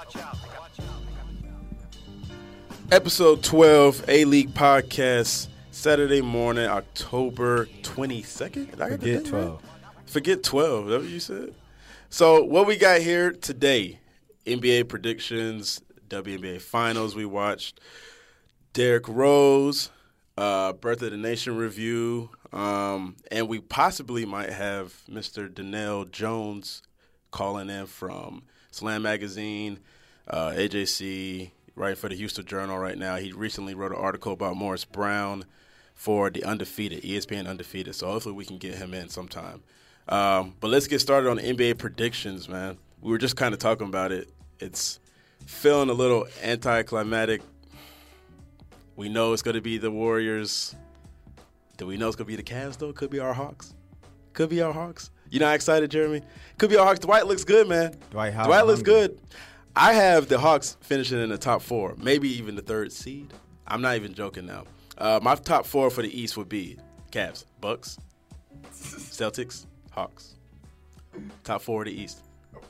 Episode 12, A-League Podcast, Saturday morning, October 22nd. Did I get the Forget date 12. right? Forget 12. Is that what you said? So what we got here today, NBA predictions, WNBA finals we watched, Derrick Rose, Birth of the Nation review, and we possibly might have Mr. Danelle Jones calling in from Slam Magazine, AJC, writing for the Houston Journal right now. He recently wrote an article about Morris Brown for the Undefeated, ESPN Undefeated, so hopefully we can get him in sometime. But let's get started on the NBA predictions, man. We were just kind of talking about it. It's feeling a little anticlimactic. We know it's going to be the Warriors. Do we know it's going to be the Cavs, though? Could be our Hawks. Could be our Hawks. You not excited, Jeremy? Could be our Hawks. Dwight looks good, man. Dwight looks good. I have the Hawks finishing in the top four, maybe even the third seed. I'm not even joking now. My top four for the East would be Cavs, Bucks, Celtics, Hawks. Top four of the East.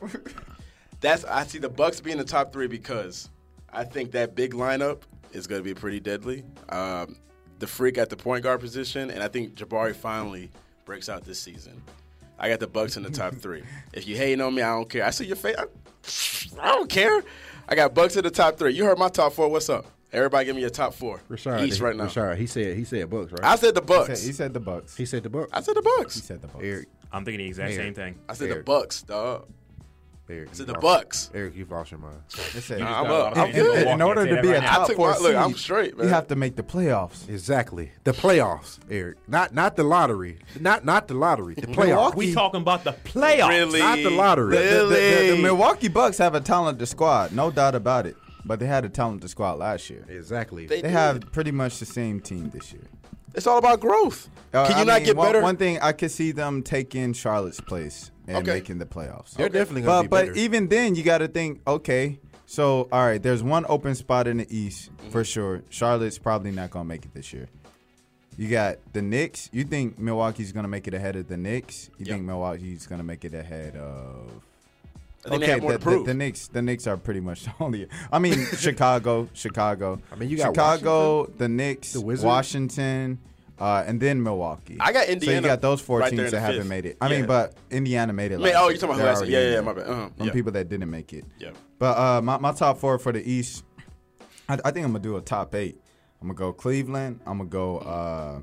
I see the Bucks being the top three because I think that big lineup is going to be pretty deadly. The freak at the point guard position, and I think Jabari finally breaks out this season. I got the Bucks in the top three. If you hating on me, I don't care. I see your face. I don't care. I got Bucks in the top three. You heard my top four. What's up? Everybody give me your top four. Rashard, East right now. Rashard, he said Bucks, right? I said the Bucks. He said the Bucks. He said the Bucks. I said the Bucks. He said the Bucks. Eric, I'm thinking the exact same thing. I said the Eric. Bucks, dog. Eric, I said you the lost- Bucks. Eric, you've lost your mind. They said, I'm got a lot up. of I'm things in good. Milwaukee. in order Say to that be right a now. top took four my- look, I'm seed, straight, man. you have to make the playoffs. Exactly. The playoffs, Eric. Not the lottery. Not the lottery. The playoffs. Milwaukee- We talking about the playoffs. Really? Not the lottery. The Milwaukee Bucks have a talented squad, no doubt about it. But they had a talented squad last year. Exactly. They They have pretty much the same team this year. It's all about growth. Can you not get better? One thing, I could see them taking Charlotte's place and Okay. making the playoffs. They're definitely going to be better. But even then, you got to think, okay, so, all right, there's one open spot in the East for sure. Charlotte's probably not going to make it this year. You got the Knicks. You think Milwaukee's going to make it ahead of the Knicks? You Yep. think Milwaukee's going to make it ahead of... I think they have more to prove. The Knicks are pretty much the only... I mean, Chicago. I mean, you got Chicago, Washington, the Knicks, the Wizards. Washington, and then Milwaukee. I got So Indiana. you got those four right there teams in that the haven't fifth. made it. I Yeah. mean, but Indiana made it. Man, last oh, year. you're talking about They're last already year. in Yeah, there. my bad. From Yeah. people that didn't make it. Yeah. But my top four for the East, I think I'm gonna do a top 8. I'm gonna go Cleveland. I'm gonna go.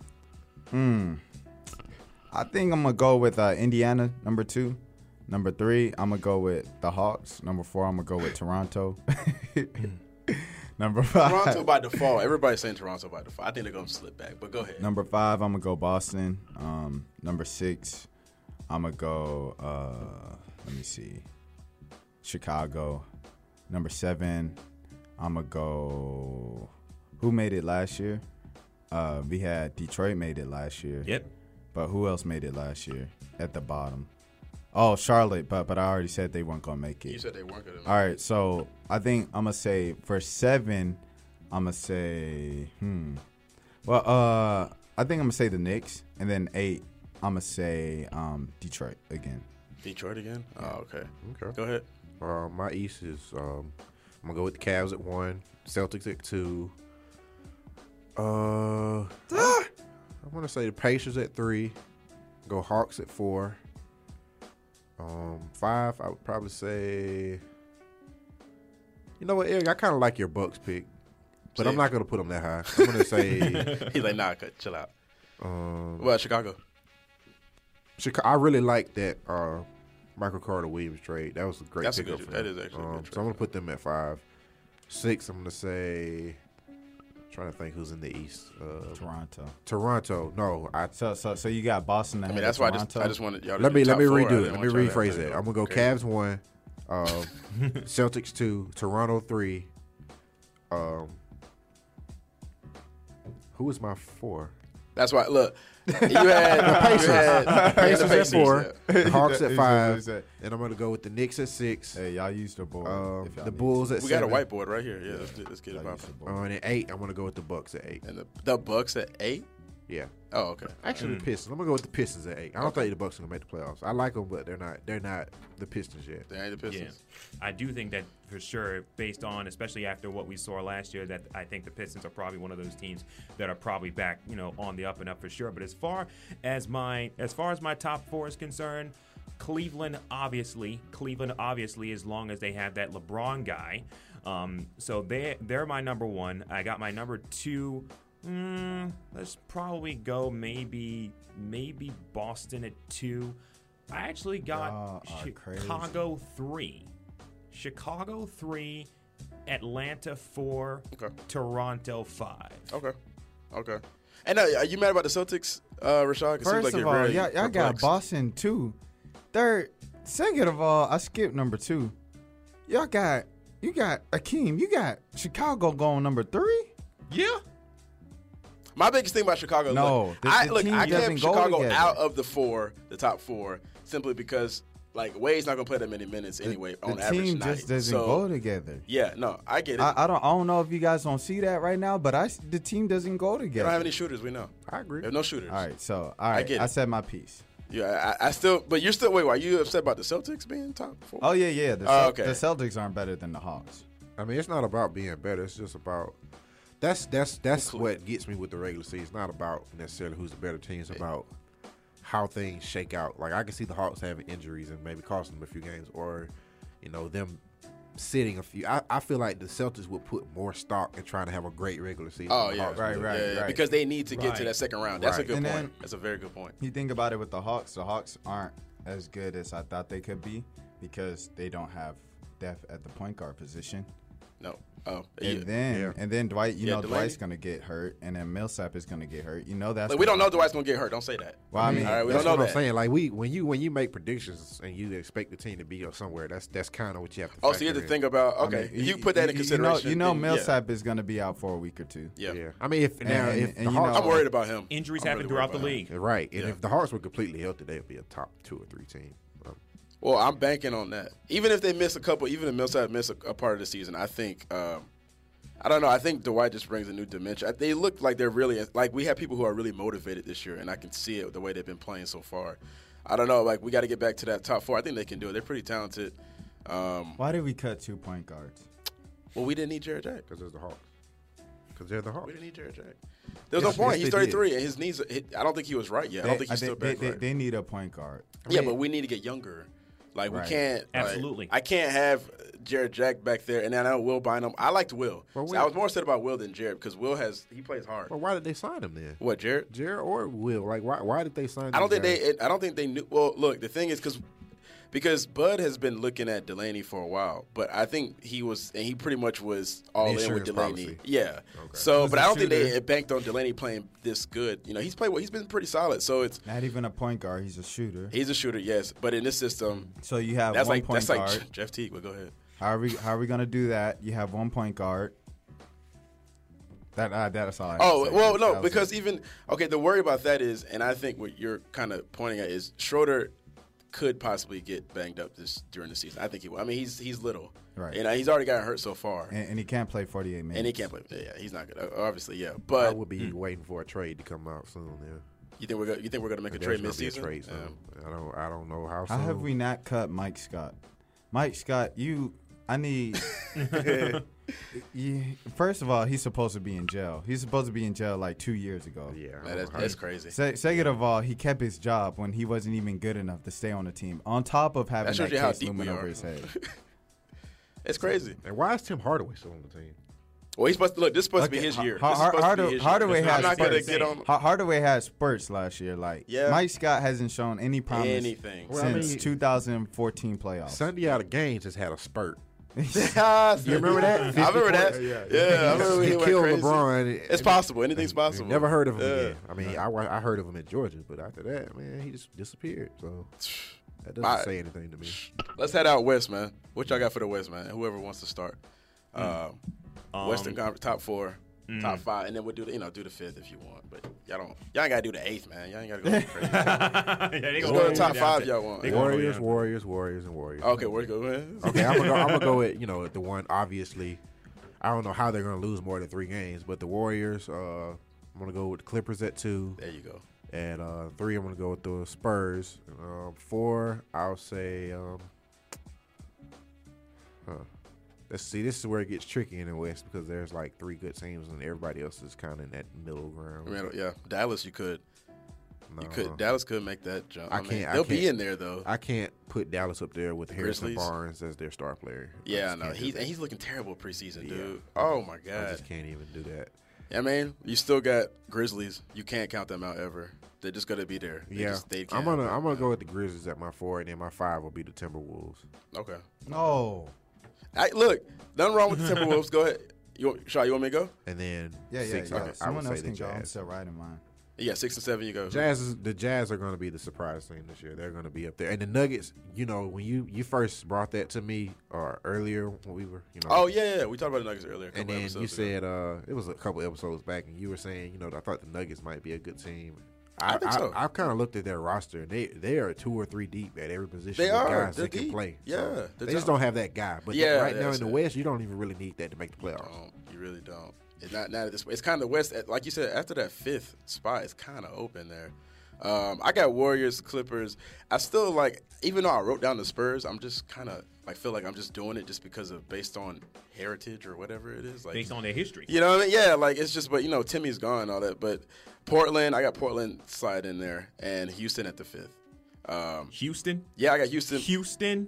I think I'm gonna go with Indiana, number 2. Number 3, I'm gonna go with the Hawks. Number 4, I'm gonna go with Toronto. Number 5. Toronto by default. Everybody's saying Toronto by default. I think they're going to slip back, but go ahead. Number 5, I'm gonna go Boston. Number 6, I'm gonna go. Let me see, Chicago. Number 7, I'm gonna go. Who made it last year? We had Detroit made it last year. Yep. But who else made it last year at the bottom? Oh, Charlotte. But I already said they weren't gonna make it. You said they weren't good enough. All right, so I think I'm gonna say for 7, I'm gonna say Well, I think I'm gonna say the Knicks, and then 8, I'm gonna say Detroit again. Detroit again? Oh, okay. Okay. Go ahead. My East is I'm gonna go with the Cavs at 1, Celtics at 2. I want to say the Pacers at 3. Go Hawks at 4. 5, I would probably say. You know what, Eric? I kind of like your Bucks pick, but I'm not gonna put them that high. I'm gonna say. He's like, nah, chill out. Well, Chicago. I really like that Michael Carter Williams trade. That was a great That's a pickup good- for that them. is actually a good So I'm gonna trade. put them at 5. 6, I'm gonna say. Trying to think who's in the East. Toronto. No, So you got Boston. I ahead mean, that's of why Toronto. I just wanted y'all to let do me top four. I redo didn't it. Let want me y'all to rephrase have to that. go I'm gonna go crazy. Cavs 1, Celtics 2, Toronto 3. Who was my 4? That's why. Look, you had the Pacers at 4, yeah. the Hawks at He 5, said- and I'm gonna go with the Knicks at 6. Hey, y'all used the board. if y'all The need Bulls at We 7. got a whiteboard right here. Yeah, let's get it to. Y'all popping. used the board. And at 8, I'm gonna go with the Bucks at 8. And the Bucks at 8. Yeah. Oh, okay. Actually, the Pistons. I'm gonna go with the Pistons at 8. I don't think the Bucks are gonna make the playoffs. I like them, but they're not the Pistons yet. They ain't the Yeah, Pistons. I do think that for sure, based on especially after what we saw last year, that I think the Pistons are probably one of those teams that are probably back, on the up and up for sure. But as far as my top 4 is concerned, Cleveland obviously, as long as they have that LeBron guy. So they're my number 1. I got my number 2. Let's probably go maybe Boston at 2. I actually got Chicago 3. Chicago 3, Atlanta 4, Okay. Toronto 5. Okay. And are you mad about the Celtics, Rashad? It seems First like of you're all, very y'all got perplexed. Boston 2. Third, second of all, I skipped number 2. You got Akeem. You got Chicago going number 3. Yeah. My biggest thing about Chicago, No, the I team kept doesn't go Chicago together. out of the top 4, simply because Wade's not gonna play that many minutes anyway on The average team night. just doesn't So, go together. Yeah, no, I get it. I don't know if you guys don't see that right now, but the team doesn't go They together. don't have any shooters. We know. I agree. They have no shooters. All right, get I it. said my piece. Yeah, I still. But you're still. Wait, are you upset about the Celtics being top 4? Oh yeah. Okay. The Celtics aren't better than the Hawks. I mean, it's not about being better. It's just about that's what gets me with the regular season. It's not about necessarily who's the better team. It's about how things shake out. Like, I can see the Hawks having injuries and maybe costing them a few games, or them sitting a few. I feel like the Celtics would put more stock in trying to have a great regular season. Oh than the yeah, Hawks Right, would. right. Yeah, because they need to get to Right. that second round. That's a Right. good And point. then- That's a very good point. You think about it with the Hawks aren't as good as I thought they could be because they don't have depth at the point guard position. No. Oh, And yeah. then Dwight, Delaney. Dwight's gonna get hurt, and then Millsap is gonna get hurt. That's Like, we don't know Dwight's gonna get hurt. Don't say that. Well, I mean, all right, we That's don't know what that. I'm saying. Like, when you make predictions and you expect the team to be somewhere, that's kind of what you have to. Oh, so you have to factor in. think about. Okay, you put that in consideration. then, yeah. Millsap is gonna be out for a week or 2. Yeah. Yeah, I mean, if And the you Hawks, know- I'm worried about him. Injuries I'm happen really throughout worried the about him. league. right, and Yeah. if the Hawks were completely healthy, they'd be a top 2 or 3 team. Well, I'm banking on that. Even if they miss a couple, even if Millsap miss a part of the season, I think. I don't know. I think Dwight just brings a new dimension. They look like they're really we have people who are really motivated this year, and I can see it the way they've been playing so far. I don't know. We got to get back to that top 4. I think they can do it. They're pretty talented. Why did we cut 2 point guards? Well, we didn't need Jared Jack. Because there's the Hawks. Because they're the Hawks. We didn't need Jared Jack. There's Yes, no point. yes, He's they 33, and his knees. I don't think he was right yet. I don't think he's still back right. They need a point guard. Yeah, but we need to get younger. We Right. can't. Absolutely. I can't have Jared Jack back there, and then I know Will Bynum. I liked Will. Well, So I was more upset about Will than Jared because Will he plays hard. Well, why did they sign him then? What, Jared? Jared or Will? Like, why did they sign? I don't these think guys? I don't think they knew. Well, look, the thing is because Bud has been looking at Delaney for a while, but I think he pretty much was all in with Insurance Delaney. policy. Yeah. Okay. So, Who's but the I don't think shooter? they banked on Delaney playing this good. He's played well. He's been pretty solid. So Not even a point guard. He's a shooter. he's a shooter, yes. But in this system, So you have that's one like point guard. Jeff Teague. But go ahead. How are we gonna do that? You have 1 point guard. That's all. I have Oh to say. well, That no, was because it. the worry about that is, and I think what you're kind of pointing at is Schroeder could possibly get banged up during the season. I think he will. I mean, he's little, Right. And he's already gotten hurt so far, and he can't play 48 minutes. and he can't play. Yeah, he's not good. Obviously, yeah. I But would be waiting for a trade to come out soon. Yeah. you think we're gonna make a There's trade gonna be a midseason? trade soon. I don't know how. How soon. have we not cut Mike Scott? Mike Scott, I need. First of all, he's supposed to be in jail. He's supposed to be in jail like 2 years ago. Yeah, I Man, don't know how that's you- crazy. Second of all, he kept his job when he wasn't even good enough to stay on the team. On top of having That shows that you how case deep looming we over are. his head. It's crazy. And why is Tim Hardaway still on the team? Well, he's supposed to look. This is supposed to be Okay, his year. Har- This is supposed to be his year. Hardaway I'm has not gonna spurts. get on Hardaway had spurts last year. Yeah. Mike Scott hasn't shown any promise anything. Well, I since mean, 2014 playoffs. Sunday out of games has had a spurt. you remember that? I remember that. Yeah, I remember when He he went killed crazy. LeBron. It's possible. Anything's possible. Never heard of him Yeah. again. I mean, I heard of him in Georgia, but after that, man, he just disappeared. So that doesn't My- say anything to me. Let's head out west, man. What y'all got for the west, man? Whoever wants to start. Western Conference top 4, top 5, and then we'll do the fifth if you want. But y'all ain't gotta do the 8th, man. Y'all ain't gotta go crazy. Yeah, they Just gonna go roll to top down 5 to- y'all want. they gonna roll Warriors, down. Warriors, and Warriors. Okay, where you go, man? Okay, I'm gonna go with the one. Obviously, I don't know how they're gonna lose more than 3 games, but the Warriors. I'm gonna go with the Clippers at 2. There you go. At 3, I'm gonna go with the Spurs. 4, I'll say. Let's see. This is where it gets tricky in the West because there's like 3 good teams and everybody else is kind of in that middle ground. Yeah, Dallas, you could. No. Dallas could make that jump. I can't. They'll be in there though. I can't put Dallas up there with Harrison Grizzlies? Barnes as their star player. Yeah, no, he's looking terrible preseason, dude. Yeah. Oh my I god. just can't even do that. I mean, you still got Grizzlies. You can't count them out ever. They're just gonna be there. They I'm gonna go with the Grizzlies at my 4, and then my 5 will be the Timberwolves. Okay. No. Look, nothing wrong with the Timberwolves. Go ahead. Shaw, you want me to go? And then Yeah. 6, I would Someone say else the can go. I'm Jazz. still right in mine. Yeah, 6 and 7. You go. The Jazz are going to be the surprise team this year. They're going to be up there. And the Nuggets, when you first brought that to me or earlier when we were, Oh yeah. We talked about the Nuggets earlier. and then you said it was a couple episodes back, and you were saying, I thought the Nuggets might be a good team. I think so. I've kind of looked at their roster, and they are 2 or 3 deep at every position. They with are. guys They're that can deep. play. Yeah, So they're they just tough. don't have that guy. But Yeah, right now that's in the it. West, you don't even really need that to make the playoffs. You really don't. It's not at this. It's kind of the West. Like you said, after that 5th spot, it's kind of open there. I got Warriors, Clippers. I still even though I wrote down the Spurs, I'm just kind of feel like I'm just doing it just because of based on heritage or whatever it is. Based on their history. You know what I mean? Yeah, it's just, but Timmy's gone and all that. But Portland, I got Portland slide in there, and Houston at the 5th. Houston? Yeah, I got Houston. Houston?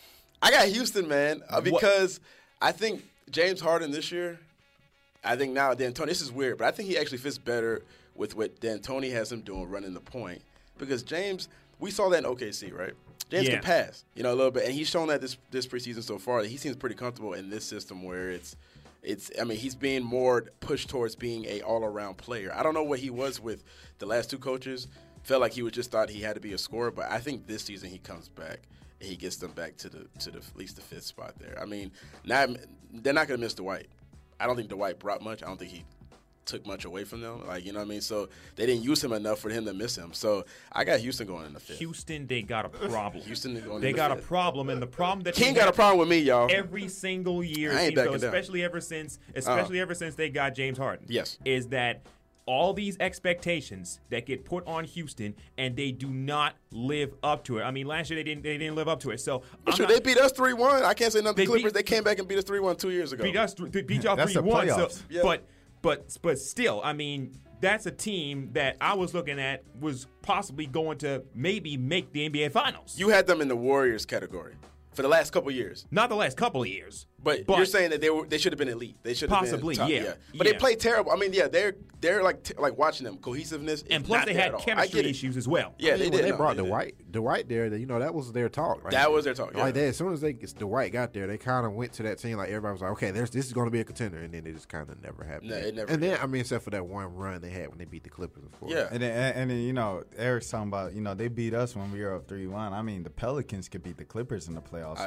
I got Houston, man, because I think James Harden this year. I think now D'Antoni. This is weird, but I think he actually fits better with what D'Antoni has him doing, running the point. Because James, we saw that in OKC, right? James can pass, a little bit, and he's shown that this preseason so far that he seems pretty comfortable in this system where it's. I mean, he's being more pushed towards being a all-around player. I don't know what he was with the last 2 coaches. Felt like he just thought he had to be a scorer, but I think this season he comes back and he gets them back to the at least the 5th spot there. I mean, they're not going to miss Dwight. I don't think Dwight brought much. I don't think he took much away from them. You know what I mean? So they didn't use him enough for him to miss him. So I got Houston going in the 5th. Houston, they got a problem. They got a problem, and the problem that King got a problem with me, y'all. every single year, I ain't backing down. especially ever since they got James Harden. Yes. Is that all these expectations that get put on Houston, and they do not live up to it. I mean, last year they didn't live up to it. So they beat us 3-1. I can't say nothing. They Clippers. beat- They came back and beat us 3-1 2 years ago. beat y'all That's the 3-1. So, playoffs. Yeah. but still, I mean, that's a team that I was looking at was possibly going to maybe make the NBA Finals. You had them in the Warriors category for the last couple years. Not the last couple of years, But you're saying that they should have been elite. They should have Possibly, been top, yeah. But Yeah. they played terrible. I mean, yeah, they're like watching them cohesiveness. and is plus not they there had at all. I chemistry get it. issues as well. Yeah, they When did. they No, brought they did. Dwight there, that was their talk. Right? That was their talk. Yeah. As soon as Dwight got there, they kind of went to that team like everybody was like, okay, this is going to be a contender, and then it just kind of never happened. No, it never And then did. I mean, except for that one run they had when they beat the Clippers, of course. Yeah. And then Eric's talking about, they beat us when we were up 3-1. I mean, the Pelicans could beat the Clippers in the playoffs.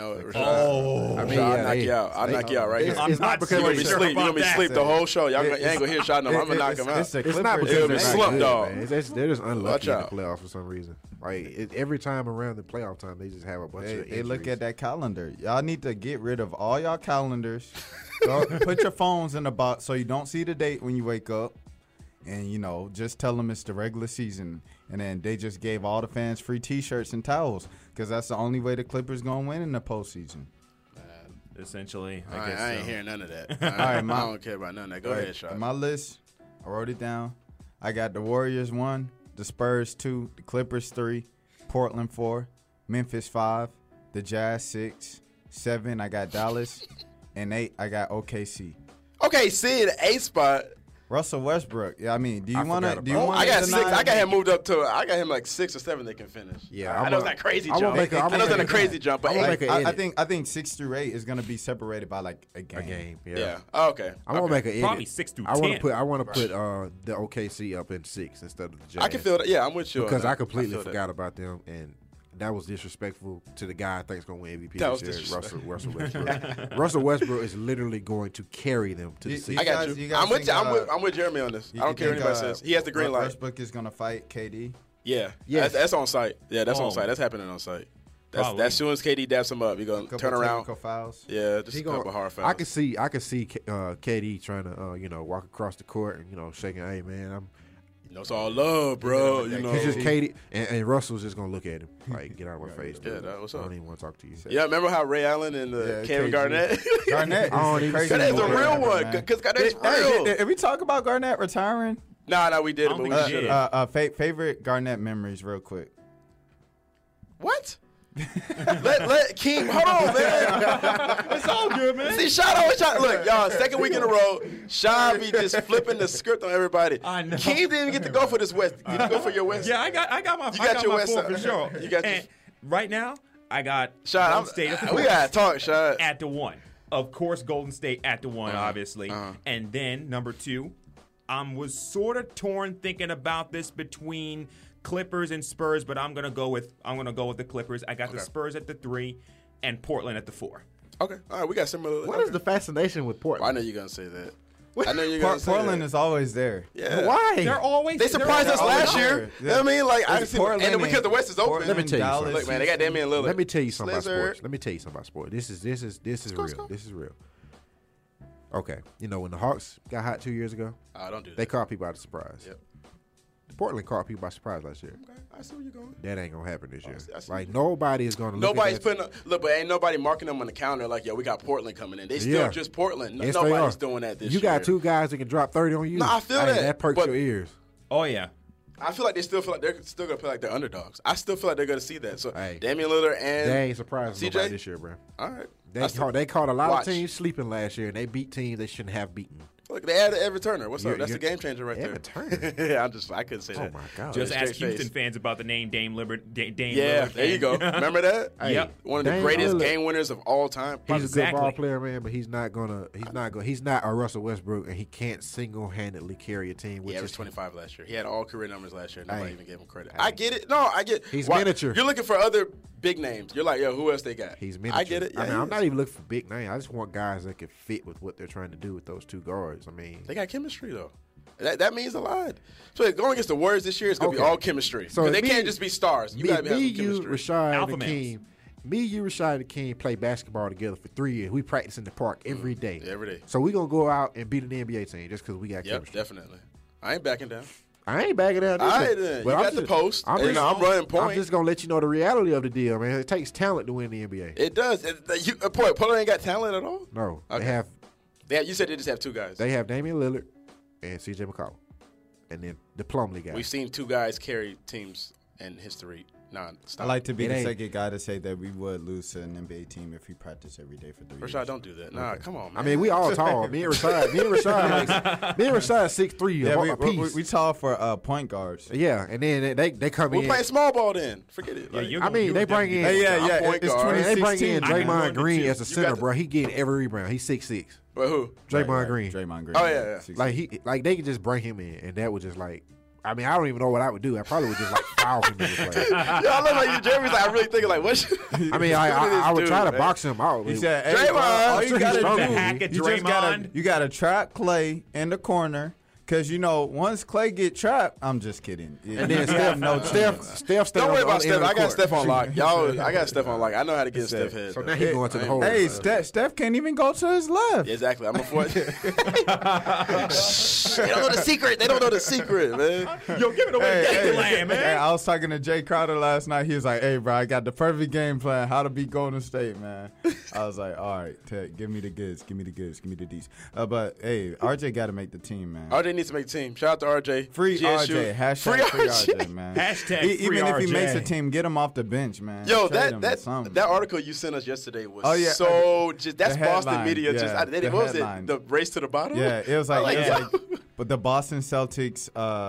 Rashad, I mean, I'll knock you out. I'll knock you out right here. It's I'm not not because You're gonna be sure sleep. You're gonna about be that. sleep the whole show. Y'all ain't gonna hear shot them. I'm gonna knock them out. It's the it's Clippers. not because It'll they're be not slump good, dog. man. They're just unlucky in the out. playoffs for some reason. Every time around the playoff time, they just have a bunch of injuries. They look at that calendar. Y'all need to get rid of all y'all calendars. Put your phones in the box so you don't see the date when you wake up. And, just tell them it's the regular season. And then they just gave all the fans free T-shirts and towels because that's the only way the Clippers going to win in the postseason. Essentially, I guess I ain't so. hearing none of that. right, I don't care about none of that. Go ahead, Shot. On my list, I wrote it down. I got the Warriors 1, the Spurs 2, the Clippers 3, Portland 4, Memphis 5, the Jazz 6, 7, I got Dallas, and 8, I got OKC. Okay, see the 8th spot. Russell Westbrook. Yeah, I mean, do you I want to? forgot Do you about- want? I got 6. I got him moved up to. I got him like 6 or 7. They can finish. Yeah, I know it's not crazy I'm jump. gonna make a- I'm I know gonna it's not a make a- crazy jump, but I'm gonna eight- make a edit. I think 6 through 8 is gonna be separated by like a game. a game. yeah. Oh, okay. I'm gonna make an edit. Probably 6 through I want 10. to put. I want to put the OKC up in 6 instead of the Jazz. I can feel that. Yeah, I'm with you on because that. I completely feel that. forgot about them, and that was disrespectful to the guy I think is going to win MVP That was this year, disrespectful. Russell Westbrook. Russell Westbrook is literally going to carry them to the You- season. I got guys- you. you guys I'm with think, you. I'm with Jeremy on this. I don't care what anybody says. He has the green light. Westbrook is gonna fight KD. Yeah. Yes. That's on site. Yeah, that's Oh. on site. That's happening on site. Probably. As soon as KD dabs him up, you're gonna Couple turn around. technical fouls. Yeah, just He a couple gonna- hard fouls. I can see KD trying to walk across the court and shaking. Hey man, it's all love, bro. Yeah, You know. he's just KD, and Russell's just gonna look at him like, get out of my face. Yeah, dude. what's I up? don't even want to talk to you. Yeah, remember how Ray Allen and Kevin KG. Garnett? Garnett I don't is the even craziest see Garnett's a player real ever, one man. because Garnett's Hey, real. did we talk about Garnett retiring? Nah, we did I it, don't but we think we should did. have. Favorite Garnett memories, real quick. What? let Keem. Hold on, man. It's all good, man. See, Sean always try. Look, y'all, second week in a row, Sean be just flipping the script on everybody. I know. Keem didn't even get to go for this West. Did you go for your West? Yeah, I got my. You I got your my West four side. for sure. You got your- And right now, I got Sean, Golden State at the we four. gotta talk, Sean. At the 1. Of course, Golden State at the 1, obviously. uh-huh. And then number 2, was sort of torn thinking about this between Clippers and Spurs, but I'm gonna go with the Clippers. I got the Spurs at the 3 and Portland at the 4. Okay, all right, we got similar. What is the fascination with Well, I Portland? know you're gonna say that. I know you're gonna say Portland that. is always there. Yeah. Why? They're always They surprised us they're last always year. there. You know what I mean? Like, I It's see, Portland and because the West is open. Portland, Let me tell you Dallas, something. Look, man, they got Damian Lillard. Let me tell you something about Slizzer. sports. Let me tell you something about sports. This is real. go. This is real. Okay, when the Hawks got hot 2 years ago, Don't do that. they caught people by surprise. Yep. Portland caught people by surprise last year. Okay, I see where you're going. That ain't gonna happen this year. I see Like nobody is gonna. Nobody's look at that. putting but ain't nobody marking them on the counter like, yo, we got Portland coming in. They still Yeah. just Portland. Yes, they Nobody's are. doing that this You year. got two guys that can drop 30 on you. No, I feel Hey, that, That perks but- your ears. Oh yeah. I feel like they still feel like they're still gonna play like they're underdogs. I still feel like they're gonna see that. So Hey. Damian Lillard and They ain't surprised CJ? nobody this year, bro. all right. They caught a lot Watch. of teams sleeping last year, and they beat teams they shouldn't have beaten. Look, they added Evan Turner. What's up? You're- That's a you're- game changer right Evan there. Turner? Yeah, I couldn't say Oh that. my god! Just Straight ask Houston face. fans about the name Dame Lillard. Dame Yeah, Lillard. there you go. Remember that? Hey, Yep. One of the Dame greatest Lillard, game winners of all time. He's a good Exactly. ball player, man, but he's not a Russell Westbrook, and he can't single-handedly carry a team. He Which averaged is 25 last year. He had all career numbers last year. Nobody Hey. even gave him credit. Hey. I get it. No, I get. He's Why- miniature. You're looking for other big names. You're like, yo, who else they got? He's miniature. I get it. Yeah, I mean, he I'm is. not even looking for big names. I just want guys that can fit with what they're trying to do with those two guards. I mean, They got chemistry though. That means a lot. So going against the Warriors this year, it's gonna be Okay. all chemistry. So So they me- can't just be stars. You me, gotta have me some you, chemistry. Rashad, Alpha and males. Akeem. Rashad, and Akeem play basketball together for 3 years. We practice in the park every day. Yeah, every day. So we gonna go out and beat an NBA team just because we got Yep, chemistry. definitely. I ain't backing down. I ain't backing down. All either. right, then. But You I'm got the just- post, and I'm running point. I'm just gonna let you know the reality of the deal, man. It takes talent to win the NBA. It does. Portland ain't got talent at all. No, Okay. they have You said they just have two guys. Damian Lillard and CJ McCollum, and then the Plumlee guy. We've seen two guys carry teams in history non-stop. I like to be It the ain't- second guy to say that we would lose to an NBA team if we practice every day for 3 years. Rashad, don't do that. Nah, come on, man. I mean, we all tall. Me and Rashad 6'3", Yeah, a piece. we tall for point guards. Yeah, and then they come we're in. playing small ball then. Forget it. Yeah, Like, you're I mean, you're they bring definitely- in. Hey, yeah, I'm point it's guard. And they bring 2016. in I can go Draymond into Green two. as a You center, got the- bro. He getting every rebound. He's 6'6". but who? Draymond Green. Draymond Green. Oh, yeah. 6'6". Like they could just bring him in, and that would just like. I mean, I don't even know what I would do. I probably would just like foul him in the play. Yeah, I love how you, Jeremy's like, I really thinking like, what? I mean, I would try to box him out. He said, Draymond, "Hey, bro, all I'm you sure he's gotta stronger do, than me. Hack it, you just gotta, Draymond. you gotta trap Clay in the corner, because once Clay get trapped, I'm just kidding. And then Steph Don't worry about Steph. I got Steph Steph on lock. Y'all, I got Steph on lock. I know how to get Steph head. So now he's going to the hole. Hey, Steph can't even go to his left. Exactly. I'm a fourth. They don't know the secret. They don't know the secret, man. Yo, give it away, to Gangland, man. Hey, I was talking to Jay Crowder last night. He was like, "Hey, bro, I got the perfect game plan. How to beat Golden State, man." I was like, "All right, Ted, give me the goods. Give me the goods. Give me the D's." But hey, RJ got to make the team, man. RJ needs to make the team. Shout out to RJ. Free GSU. RJ. Hashtag free RJ, man. Hashtag Even free if he RJ. makes a team, get him off the bench, man. Yo, Trade him or that something. article you sent us yesterday was Oh, yeah. just that's The Boston headline, media. yeah, Just the what was headline. it? The race to the bottom. Yeah, it was like, yo. but the Boston Celtics.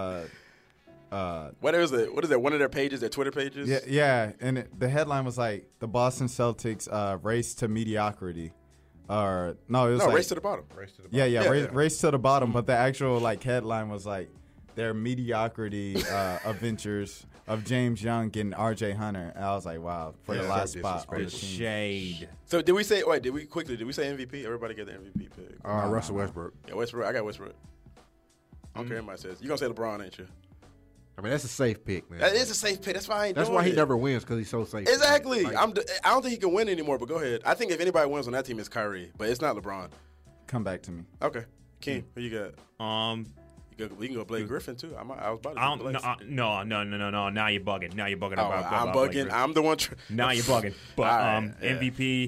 What is it? What is it? One of their pages, their Twitter pages. Yeah, and the headline was like the Boston Celtics race to mediocrity, or no, it was No, like, race to the bottom. yeah, Yeah, race, yeah. race to the bottom. But the actual headline was like their mediocrity adventures of James Young getting RJ Hunter. And I was like, wow, for the Yeah, last so spot on the disrespectful. team. Shade. So did we say? Wait, did we say MVP? Everybody get the MVP pick. Russell Westbrook. Yeah, Westbrook. I got Westbrook. I don't care what anybody says. You gonna say LeBron, ain't you? I mean, that's a safe pick, man. That is a safe pick. That's why I ain't That's doing why he it. never wins, because he's so safe. Exactly. Like, I don't think he can win anymore, but go ahead. I think if anybody wins on that team, it's Kyrie, but it's not LeBron. Come back to me. Okay. King, who you got? We can go Blake Griffin, too. I was about to I do don't, Blake. no. Now you're bugging. Now you're bugging Oh, about I'm Blake bugging. Griffin. I'm the one. Now you're bugging. But All right, yeah. MVP,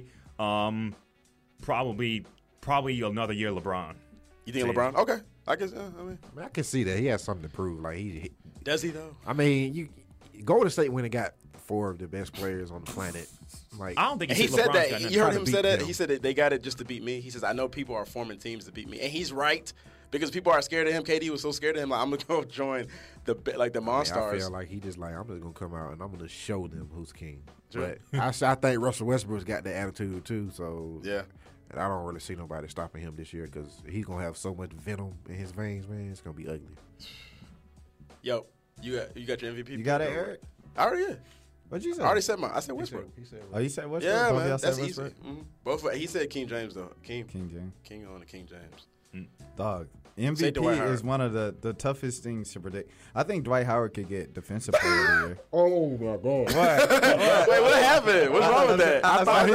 probably another year LeBron. You think See. LeBron? Okay. I guess. I can see that. He has something to prove. Like he Does he, though? I mean, Golden State when it got 4 of the best players on the planet. Like I don't think And he LeBron's said got that. nothing You heard to him beat say that? them. He said that they got it just to beat me. He says, I know people are forming teams to beat me. And he's right because people are scared of him. KD was so scared of him. Like, I'm going to go join the Monstars. I feel like he just like, I'm just gonna come out and I'm gonna show them who's king. Sure. But I think Russell Westbrook's got that attitude too. So Yeah. and I don't really see nobody stopping him this year because he's gonna have so much venom in his veins, man. It's gonna be ugly. Yo, you got your MVP? You got it, pick? Eric? I already did. What'd you say? I already said mine. I said Westbrook. Oh, you said Westbrook? Yeah, Both of man. y'all said That's easy. Westbrook? Both. He said King James, though. King King James. on the King James. Dog. Say Dwight MVP Howard. is one of the toughest things to predict. I think Dwight Howard could get Defensive Player of the Year. Oh my god! Wait, what happened? What's wrong with that? I thought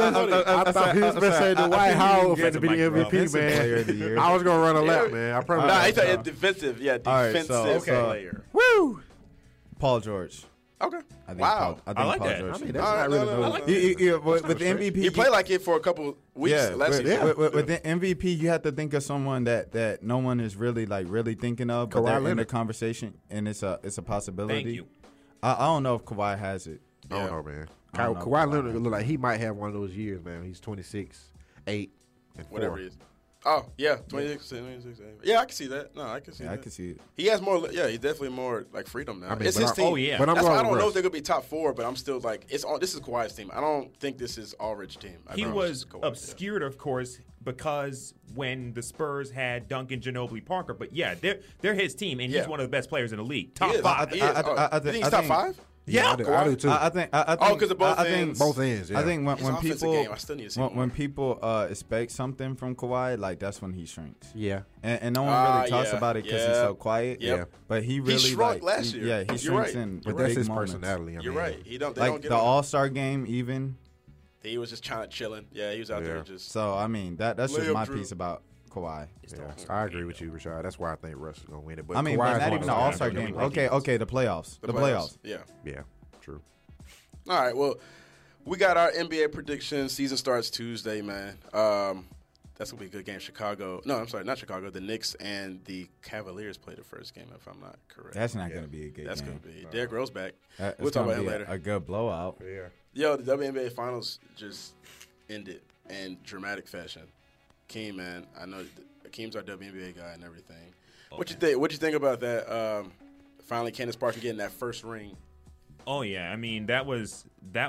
he was going to say the White Howard get to the be the mic, bro. MVP, Player of the man. year. I was gonna run a lap, man. I promise. Nah, he you. thought it's defensive. Yeah, All right, defensive so- player. Woo! Paul George. Okay. I think Wow. Paul, I like Paul that. George I mean, should that's All right, not really no, no. I like that. with the MVP, He played like it for a couple weeks last season. with the MVP, you have to think of someone that no one is really thinking of, but Kawhi they're in the Leonard. conversation, and it's a possibility. Thank you. I don't know if Kawhi has it. I don't know, man. I don't know. Kawhi Leonard look like he might have one of those years, man. He's 26, 8, and 4. Whatever he is. Oh, yeah. 26, 8. Yeah, I can see that. No, I can see Yeah, that. I can see it. He has more. Yeah, he's definitely more like freedom now. I mean, It's but his I- team. oh, yeah. But I'm That's why I going don't know if Russ. they're gonna be top 4, but I'm still like it's all. This is Kawhi's team. I don't think this is Aldridge's team. I He promise was it's Kawhi's, yeah. obscured, of course, because when the Spurs had Duncan Ginobili Parker. But yeah, they're his team, and Yeah. he's one of the best players in the league. He Top is. 5. He is. I You think he's think- top 5? Yeah, I do too. I think. Oh, 'cause of both ends. Both ends. Yeah. I think His when offensive people game, I still need to see when more. people expect something from Kawhi, like that's when he shrinks. yeah. And no one really talks yeah, about it because he's yeah, so quiet. yep. Yeah. But he really shrunk like, last year. Yeah, he You're shrinks right. in But with that's big his moments. personality. You're right. They don't Like get the him. All-Star game, even. He was just trying to chilling. Yeah, he was out there Yeah. just. So I mean, that's just Layup my Drew. piece about Kawhi. Yeah, I agree with you, Rashad. That's why I think Russ is gonna win it. But I mean, Kawhi's but not one even of the those All-Star guys. game. Okay, the playoffs. The playoffs. Yeah. Yeah, true. All right. Well, we got our NBA predictions. Season starts Tuesday, man. That's gonna be a good game. Chicago. No, I'm sorry, not Chicago. The Knicks and the Cavaliers play the first game, if I'm not correct. That's not going to be a good That's game. gonna be Derrick Rose back. It's We'll talk gonna about him be later. a good blowout. Yeah. Yo, the WNBA Finals just ended in dramatic fashion. Keem, man, I know Keem's our WNBA guy and everything. What you think? What you think about that? Finally, Candace Parker getting that first ring. Oh yeah, I mean that was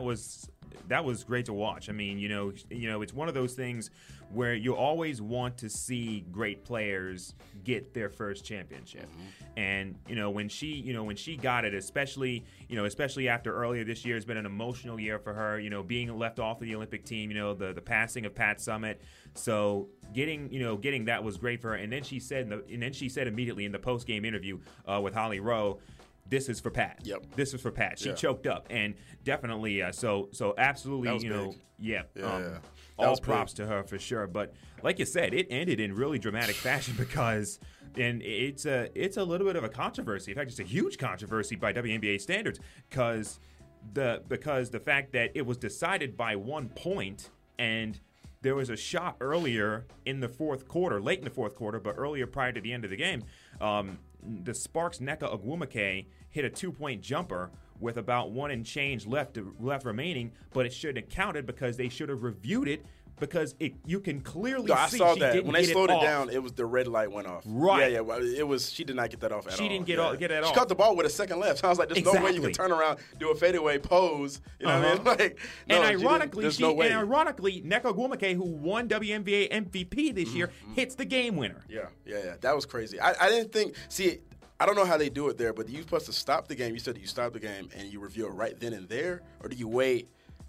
great to watch. I mean, you know, it's one of those things where you always want to see great players get their first championship. And when she got it, especially after earlier this year has been an emotional year for her, being left off of the Olympic team, the passing of Pat Summitt. So getting that was great for her. And then she said immediately in the post-game interview with Holly Rowe, this is for Pat. Yep. This is for Pat. She Yeah. choked up, and definitely, so absolutely, That was big. yeah. That all was props big. to her for sure. But like you said, it ended in really dramatic fashion because, and it's a little bit of a controversy. In fact, it's a huge controversy by WNBA standards because the fact that it was decided by 1 point and there was a shot earlier in the fourth quarter, late in the fourth quarter, but earlier prior to the end of the game. The Sparks' Nneka Ogwumike hit a 2-point jumper with about 1 and change left remaining, but it shouldn't have counted because they should have reviewed it because you can clearly No, I see saw she that didn't when they get slowed it off. down. It was the red light went off. Right. Yeah. Well, it was. She did not get that off at all. She didn't get that She off. caught the ball with a second left. So I was like, "There's no way you Exactly. can turn around, do a fadeaway pose." You know what I mean? Like, no, And she didn't. ironically, there's no way. Nneka Ogwumike, who won WNBA MVP this year, hits the game winner. Yeah. That was crazy. I didn't think. See, I don't know how they do it there, but you're supposed to stop the game. You said you stop the game and you review it right then and there, or do you wait?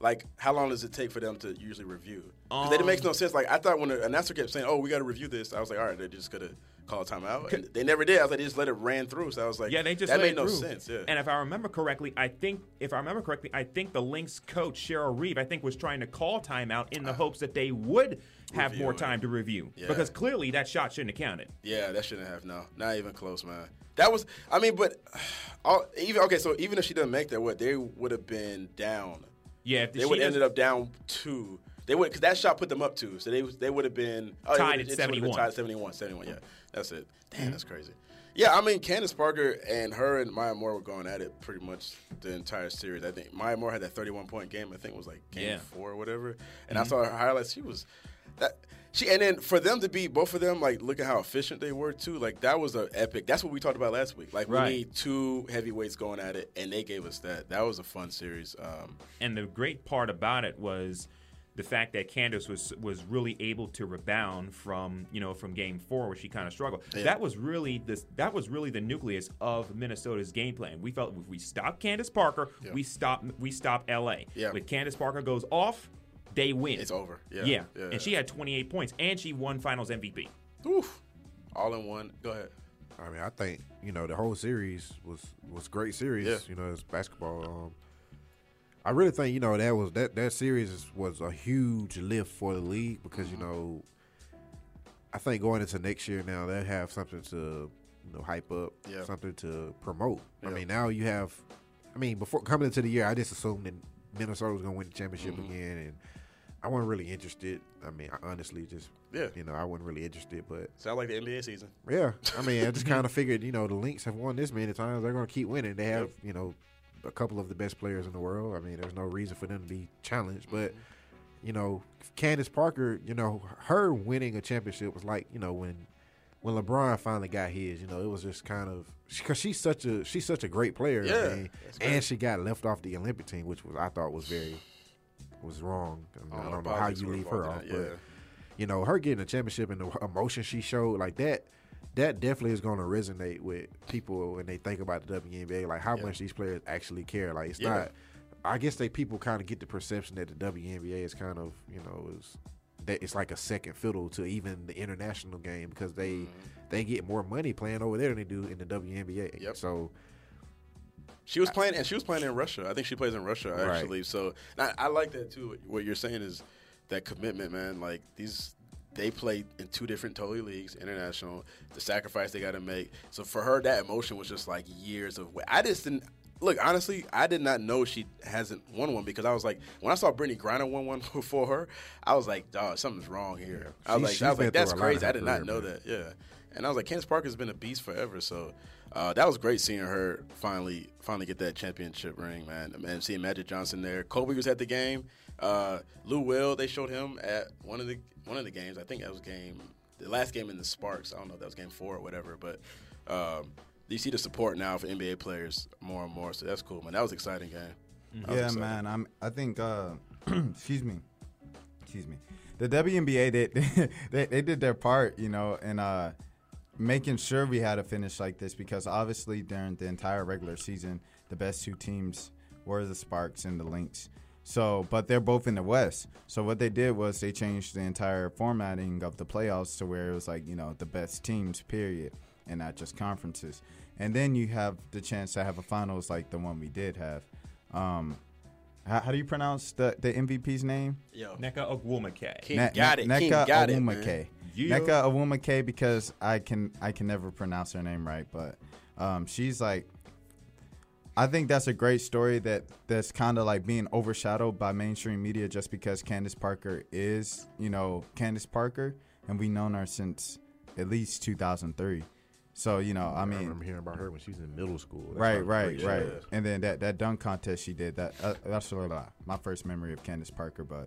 like, how long does it take for them to usually review? Because it makes no sense. Like, I thought when the announcer kept saying, "Oh, we got to review this," I was like, "All right, they're just gonna call a timeout." And they never did. I was like, they just let it ran through. So I was like, Yeah, they just that let made it no through. sense. Yeah. And if I remember correctly, I think the Lynx coach Cheryl Reeve, I think, was trying to call timeout in the hopes that they would have Review more it. time to review, Yeah. because clearly that shot shouldn't have counted. Yeah, that shouldn't have. No, not even close, man. That was, I mean, but so even if she doesn't make that, they would have been down. Yeah, if They would have ended up down 2. They would, because that shot put them up 2. So they would have been Tied it at just would have been 71. Tied at 71. Yeah, that's it. Damn, that's crazy. Yeah, I mean, Candace Parker and Maya Moore were going at it pretty much the entire series. I think Maya Moore had that 31-point game. I think it was like game 4 or whatever. And I saw her highlights. She was that. And then for them to be, both of them, like, look at how efficient they were, too. Like, that was an epic. That's what we talked about last week. Like, Right. we need 2 heavyweights going at it, and they gave us that. That was a fun series. And the great part about it was the fact that Candace was really able to rebound from game 4 where she kind of struggled. Yeah. That was really the nucleus of Minnesota's game plan. We felt if we stop Candace Parker, Yeah. we stop LA. Yeah. When Candace Parker goes off, they win. It's over. Yeah. Yeah. Yeah. And she had 28 points and she won Finals MVP. Oof. All in one. Go ahead. I mean, I think the whole series was great series. Yeah. It's basketball. I really think that series was a huge lift for the league because I think going into next year now they have something to hype up, Yeah. something to promote. Yeah. I mean, now you have. I mean, before coming into the year, I just assumed that Minnesota was going to win the championship again, and I wasn't really interested. I mean, I honestly just Yeah. I wasn't really interested, but. Sound like the NBA season. Yeah, I mean, I just kind of figured, the Lynx have won this many times. They're going to keep winning. They have, a couple of the best players in the world. I mean, there's no reason for them to be challenged. But, Candace Parker, her winning a championship was like, when LeBron finally got his, it was just kind of because she's such a great player. Yeah, I mean, that's great. and she got left off the Olympic team, which I thought was wrong. I mean, I don't know how politics you were leave her involved off, in that, but her getting a championship and the emotion she showed like that definitely is going to resonate with people when they think about the WNBA, like how much these players actually care. Like it's not. I guess people kind of get the perception that the WNBA is kind of that it's like a second fiddle to even the international game because they get more money playing over there than they do in the WNBA. Yep. So. She was playing in Russia. I think she plays in Russia actually. Right. So I like that too. What you're saying is that commitment, man. Like they play in 2 different totally leagues, international. The sacrifice they got to make. So for her, that emotion was just like years of. I just didn't look honestly. I did not know she hasn't won one because I was like, when I saw Brittany Griner won one before her, I was like, dog, something's wrong here. I was She's been like, that's through a lot in crazy. her I did not career, know man. that. Yeah. And I was like, Candace Parker's been a beast forever. So that was great seeing her finally get that championship ring, man. And seeing Magic Johnson there. Kobe was at the game. Lou Will, they showed him at one of the games. I think that was the last game in the Sparks. I don't know if that was game 4 or whatever. But you see the support now for NBA players more and more. So that's cool, man. That was an exciting game. That was Yeah, exciting. man. I think. Excuse me. The WNBA they did their part, and making sure we had a finish like this because obviously during the entire regular season, the best 2 teams were the Sparks and the Lynx. So, but they're both in the West. So what they did was they changed the entire formatting of the playoffs to where it was like, the best teams, period, and not just conferences. And then you have the chance to have a finals like the one we did have. How do you pronounce the MVP's name? Yo, Nneka Ogwumike. King got it. King Nneka got it, Ogwumike. man. Yeah. Nneka Ogwumike, because I can never pronounce her name right, but she's like, I think that's a great story that's kind of like being overshadowed by mainstream media just because Candace Parker is, Candace Parker, and we've known her since at least 2003. So, I I mean, remember hearing about her when she was in middle school. That's right. great shit. And then that dunk contest she did, that's sort of my first memory of Candace Parker. But,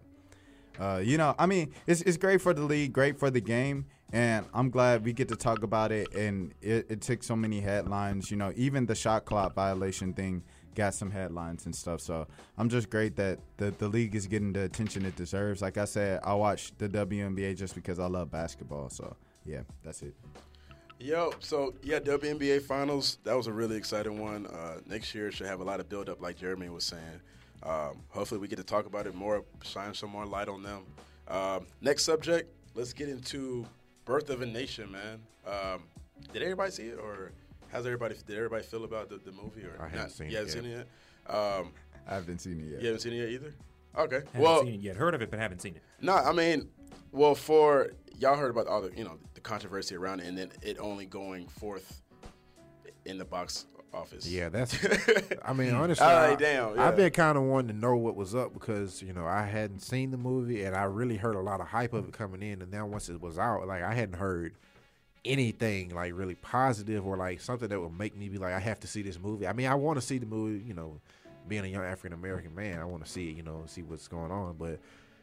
I mean, it's great for the league, great for the game, and I'm glad we get to talk about it. And it took so many headlines. Even the shot clock violation thing got some headlines and stuff. So I'm just great that the league is getting the attention it deserves. Like I said, I watch the WNBA just because I love basketball. So, yeah, that's it. Yo, so yeah, WNBA Finals, that was a really exciting one. Next year should have a lot of build-up, like Jeremy was saying. Hopefully we get to talk about it more, shine some more light on them. Next subject, let's get into Birth of a Nation, man. Did everybody see it, or did everybody feel about the movie? Or I haven't seen it. You haven't yet. seen it yet? I haven't seen it yet. You haven't seen it yet either? Okay. Haven't seen it yet. Heard of it, but haven't seen it. No, I mean, well, for y'all heard about all the the controversy around it, and then it only going forth in the box office. Yeah, that's. I mean, honestly, damn. Yeah. I've been kind of wanting to know what was up because I hadn't seen the movie and I really heard a lot of hype of it coming in, and now once it was out, like I hadn't heard anything like really positive or like something that would make me be like, I have to see this movie. I mean, I want to see the movie. Being a young African American man, I want to see it. See what's going on, but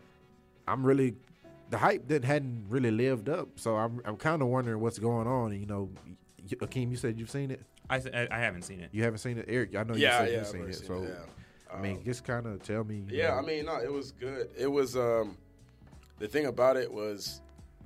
the hype that hadn't really lived up. So I'm kind of wondering what's going on. And, Akeem, you said you've seen it. I haven't seen it. You haven't seen it, Eric. I know you said you've seen it. So yeah. I mean, just kind of tell me. Yeah, I mean, no, it was good. It was the thing about it was,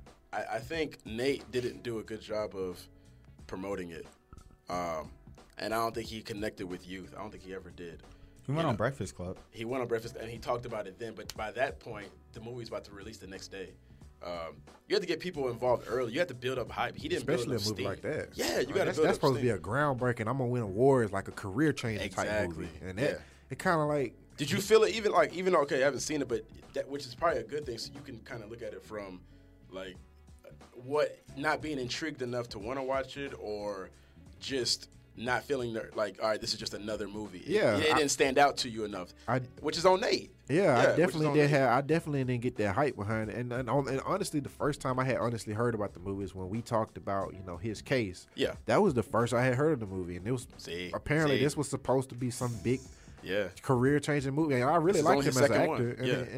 I think Nate didn't do a good job of promoting it, and I don't think he connected with youth. I don't think he ever did. He went on Breakfast Club. He went on Breakfast, and he talked about it then. But by that point, the movie's about to release the next day. You have to get people involved early. You have to build up hype. He didn't especially build up a movie steam. like that. Yeah, you got to build That's up supposed to be steam. a groundbreaking. I'm gonna win awards, like a career changing type Exactly. movie, and that it kind of like. Did you feel it even though, okay, I haven't seen it, but which is probably a good thing, so you can kind of look at it from like what not being intrigued enough to want to watch it, or just not feeling like, all right, this is just another movie. Yeah, it didn't stand out to you enough, which is on Nate. Yeah, I which is definitely on did Nate. I definitely didn't get that hype behind it, and honestly, the first time I had honestly heard about the movie is when we talked about his case. Yeah, that was the first I had heard of the movie, and it was apparently this was supposed to be some big career changing movie, and I really liked him as an actor.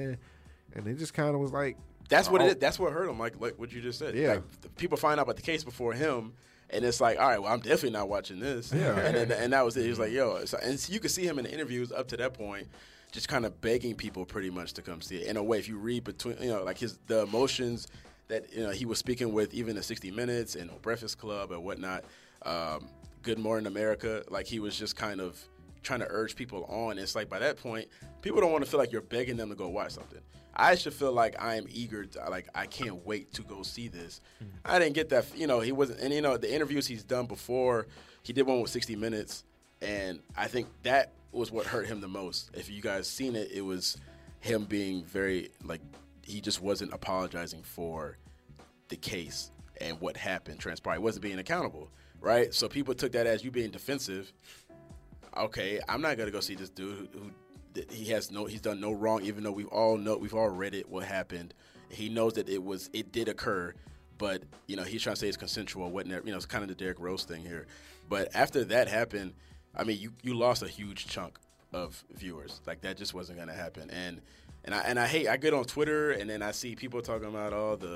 And it just kind of was like that's what it is. That's what hurt him, like what you just said. Yeah, like, people find out about the case before him. And it's like, all right, well, I'm definitely not watching this. Yeah. And that was it. He was like, yo. And so you could see him in the interviews up to that point, just kind of begging people pretty much to come see it. In a way, if you read between, like the emotions that, he was speaking with, even in 60 Minutes and Breakfast Club and whatnot, Good Morning America, like he was just kind of trying to urge people on. It's like by that point, people don't want to feel like you're begging them to go watch something. I should feel like I am eager to, like, I can't wait to go see this. I didn't get that, he wasn't, and the interviews he's done before, he did one with 60 Minutes, and I think that was what hurt him the most. If you guys seen it, it was him being very, like, he just wasn't apologizing for the case and what happened, transpired. He wasn't being accountable, right? So people took that as you being defensive. Okay, I'm not going to go see this dude who he's done no wrong, even though we've all read it, what happened. He knows that it did occur, but he's trying to say it's consensual, whatnot. It's kind of the Derrick Rose thing here. But after that happened, I mean, you lost a huge chunk of viewers. Like that just wasn't gonna happen. And I get on Twitter and then I see people talking about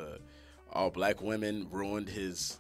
all black women ruined his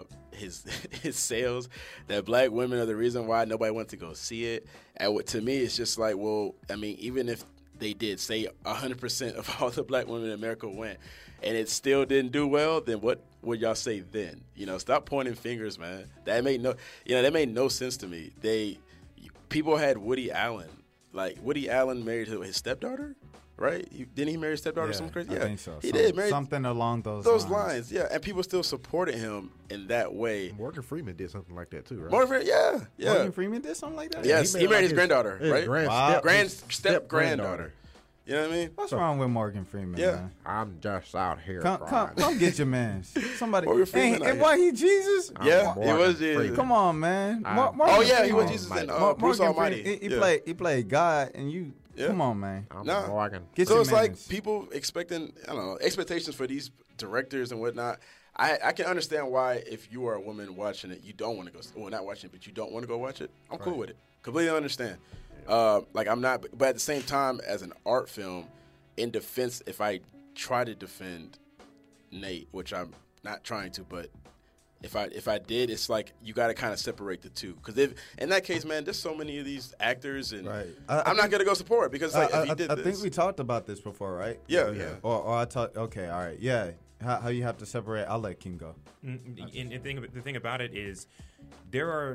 sales, that black women are the reason why nobody wants to go see it. And to me, it's just like, well, I mean, even if they did say 100% of all the black women in America went and it still didn't do well, then what would y'all say then? Stop pointing fingers, man. That made no sense to me. People had Woody Allen. Like, Woody Allen married his stepdaughter? Right? Didn't he marry his stepdaughter or something crazy? Yeah, I think so. He did. Marry something along those lines. Yeah, and people still supported him in that way. Morgan Freeman did something like that too, right? Morgan Freeman did something like that? Yes, he married his granddaughter, right? Step-granddaughter. You know what I mean? What's wrong with Morgan Freeman, man? I'm just out here. Come get your man. Somebody. Morgan Freeman, and why he Jesus? Yeah, he was Jesus. Come on, man. He was Jesus in Bruce Almighty. He played God, and you. Yeah. Come on, man. So it's like people expecting, I don't know, expectations for these directors and whatnot. I can understand why if you are a woman watching it, you don't want to go, well, not watching it, but you don't want to go watch it. I'm cool with it. Completely understand. I'm not, but at the same time, as an art film, in defense, if I try to defend Nate, which I'm not trying to, but if I did, it's like you got to kind of separate the two. Because in that case, man, there's so many of these actors, and I'm not going to go support it because if he did I think we talked about this before, right? Yeah. Or I talked. Okay, all right, yeah. How you have to separate? I'll let King go. And the thing about it is, there are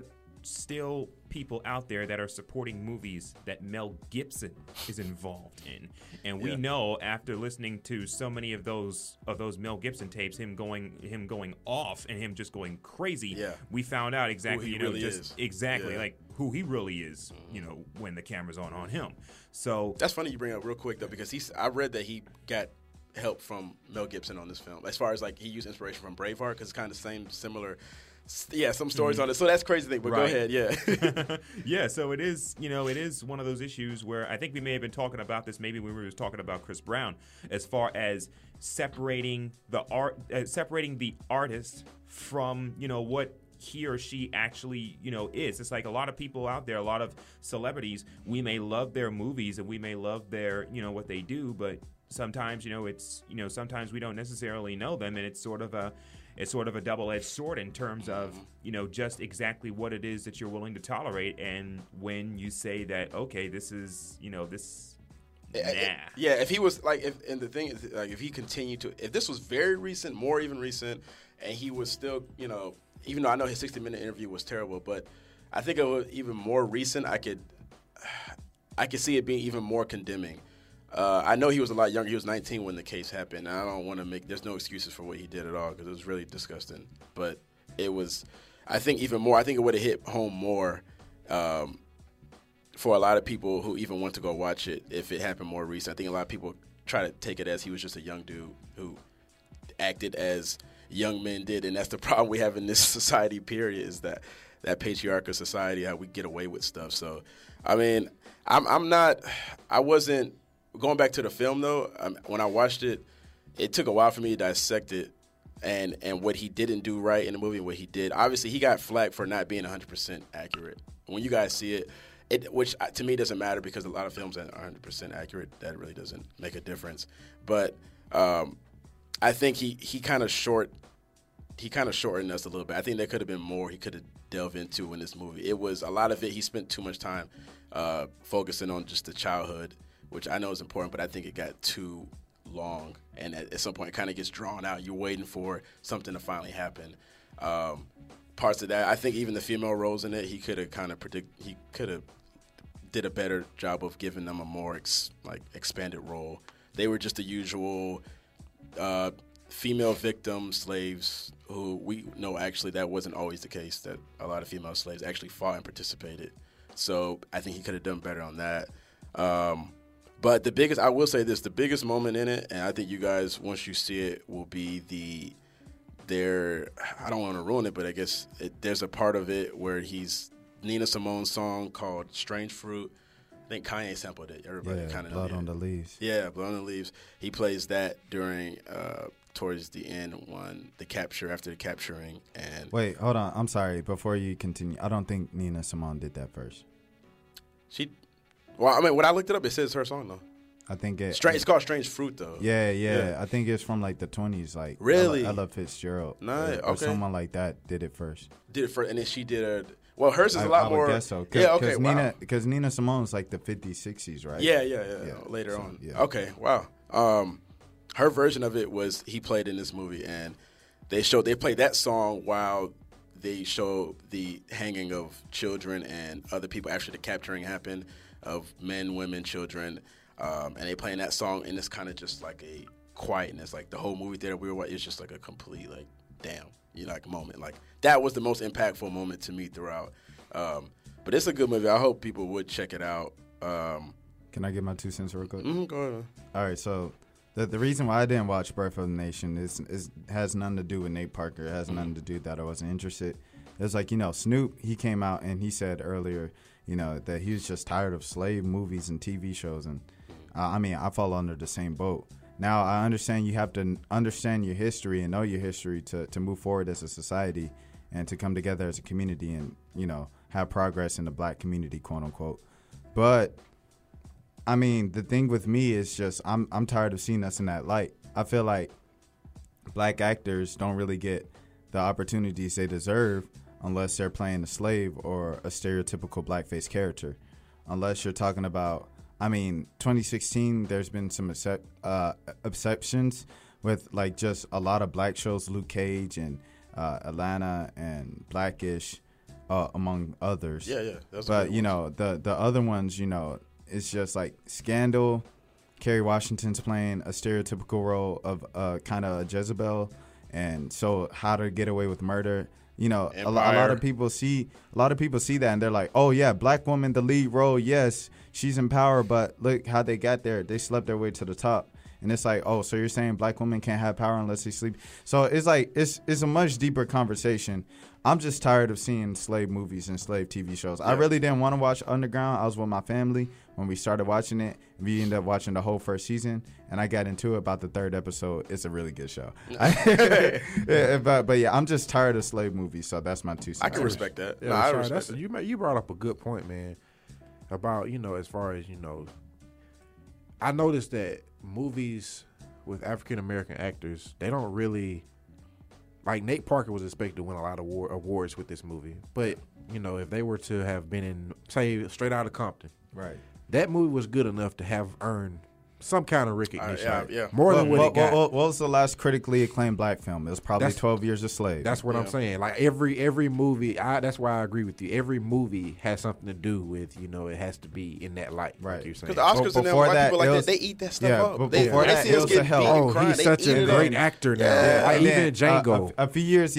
still people out there that are supporting movies that Mel Gibson is involved in, and we know after listening to so many of those Mel Gibson tapes, him going off and him just going crazy. We found out exactly like who he really is. When the camera's on him. So that's funny you bring up real quick though, because I read that he got help from Mel Gibson on this film, as far as like he used inspiration from Braveheart, because it's kind of similar. Some stories on it. So that's crazy thing. But go ahead. Yeah. So it is. It is one of those issues where I think we may have been talking about this. Maybe when we were talking about Chris Brown, as far as separating the artist from what he or she actually is. It's like a lot of people out there, a lot of celebrities. We may love their movies and we may love their what they do, but sometimes it's sometimes we don't necessarily know them, and it's sort of a double-edged sword in terms of just exactly what it is that you're willing to tolerate, and when you say that this is this. Yeah, if he was like, and the thing is, like, if he continued to, if this was very recent, more even recent, and he was still, even though I know his 60-minute interview was terrible, but I think it was even more recent. I could see it being even more condemning. I know he was a lot younger. He was 19 when the case happened. I don't want to there's no excuses for what he did at all, because it was really disgusting. But it was, I think, even more. I think it would have hit home more for a lot of people who even want to go watch it if it happened more recent. I think a lot of people try to take it as he was just a young dude who acted as young men did, and that's the problem we have in this society, period, is that patriarchal society, how we get away with stuff. So, I mean, I wasn't, going back to the film, though, when I watched it, it took a while for me to dissect it and what he didn't do right in the movie and what he did. Obviously, he got flack for not being 100% accurate. When you guys see it, which to me doesn't matter, because a lot of films that are 100% accurate, that really doesn't make a difference. But I think he kind of shortened us a little bit. I think there could have been more he could have delved into in this movie. It was a lot of it. He spent too much time focusing on just the childhood, which I know is important, but I think it got too long, and at some point it kind of gets drawn out. You're waiting for something to finally happen. Parts of that, I think even the female roles in it, he could have did a better job of giving them a more expanded role. They were just the usual female victim slaves, who we know actually that wasn't always the case, that a lot of female slaves actually fought and participated. So I think he could have done better on that. But I will say this, the biggest moment in it, and I think you guys, once you see it, will be I don't want to ruin it, but I guess there's a part of it where he's Nina Simone's song called Strange Fruit. I think Kanye sampled it. Everybody kind of knows. Blood on the Leaves. Yeah, Blood on the Leaves. He plays that during, towards the end, after the capturing. And wait, hold on. I'm sorry. Before you continue, I don't think Nina Simone did that first. Well, I mean, when I looked it up, it says her song, though. I think it's called Strange Fruit, though. Yeah. I think it's from like the 20s, like really Ella Fitzgerald, or someone like that did it first. And then she did well, hers is a lot more. I guess so. Because Nina Simone's like the 50s, 60s, right? Yeah. Later on. Yeah. Okay, wow. Her version of it was he played in this movie, and they played that song while they show the hanging of children and other people after the capturing happened, of men, women, children, and they playing that song, and it's kind of just like a quietness, like the whole movie theater we were watching, it's just like a complete damn, moment. Like that was the most impactful moment to me throughout. But it's a good movie. I hope people would check it out. Can I get my 2 cents real quick? Go ahead. All right, so the reason why I didn't watch Birth of a Nation has nothing to do with Nate Parker. It has nothing to do that I wasn't interested. It was like, Snoop, he came out and he said earlier, that he was just tired of slave movies and TV shows. And I fall under the same boat. Now, I understand you have to understand your history and know your history to move forward as a society and to come together as a community and, have progress in the black community, quote unquote. But, the thing with me is just I'm tired of seeing us in that light. I feel like black actors don't really get the opportunities they deserve unless they're playing a slave or a stereotypical blackface character. Unless you're talking about, 2016, there's been some exceptions with like just a lot of black shows, Luke Cage and Atlanta and Blackish. among others. Yeah. That's But you know, the other ones, you know, it's just like Scandal. Kerry Washington's playing a stereotypical role of kind of a Jezebel, and so How to Get Away with Murder. You know, a lot of people see that, and they're like, "Oh yeah, black woman, the lead role. Yes, she's in power, but look how they got there. They slept their way to the top." And it's like, "Oh, so you're saying black women can't have power unless they sleep?" So it's like it's a much deeper conversation. I'm just tired of seeing slave movies and slave TV shows. Yeah. I really didn't want to watch Underground. I was with my family when we started watching it. We ended up watching the whole first season, and I got into it about the third episode. It's a really good show. But yeah, I'm just tired of slave movies, so that's my 2 cents. I can respect that. Yeah, I respect it. You brought up a good point, man, about, you know, as far as, you know, I noticed that movies with African-American actors, they don't really, like Nate Parker was expected to win a lot of awards with this movie. But, you know, if they were to have been in, say, Straight Outta Compton, right, that movie was good enough to have earned some kind of recognition. Yeah. More than what it got. What was the last critically acclaimed black film? It was probably 12 Years a Slave. That's what I'm saying. Like every movie, that's why I agree with you. Every movie has something to do with, you know, it has to be in that light. Right. Like you're saying. Because the Oscars and them white people like that, they eat that stuff up. But They before that, see it us was get a hell. beat and Oh, crying, he's they such eat a it great up. actor now. Yeah. Like, And even then, Django. a few years,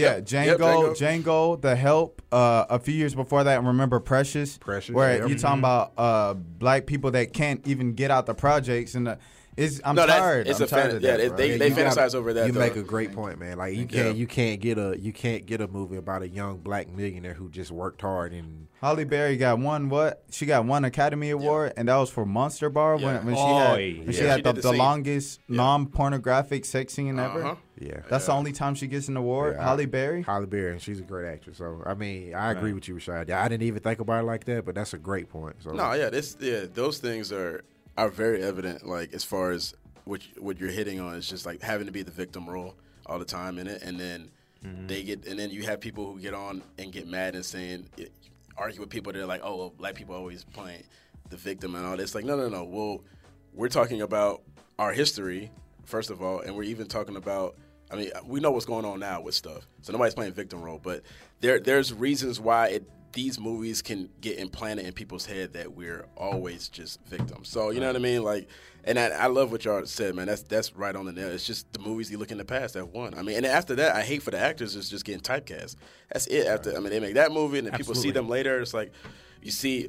Django, The Help. A few years before that, remember Precious? Where you're talking about black people that can't even get out the projects and I'm tired. It's I'm tired of that. they fantasize over that. You though. make a great point, man. Like you can't get a movie about a young black millionaire who just worked hard and Halle Berry got she got one Academy Award, and that was for Monster Bar when she had the longest non-pornographic sex scene ever. Yeah, that's the only time she gets an award. Halle Berry, and she's a great actress. So I mean, I agree with you, Rashad. I didn't even think about it like that, but that's a great point. So those things are very evident. Like as far as what you're hitting on is just like having to be the victim role all the time in it, and then then you have people who get on and get mad and argue with people that are like, oh, well, black people always playing the victim and all this. Like, no. Well, we're talking about our history first of all, and we're even talking about. I mean, we know what's going on now with stuff, so nobody's playing victim role, but there's reasons why these movies can get implanted in people's head that we're always just victims. So you know what I mean? Like, and I love what y'all said, man. That's right on the nail. It's just the movies you look in the past that won. I mean, and after that, I hate for the actors is just getting typecast. That's it. After they make that movie, and then people see them later. It's like you see,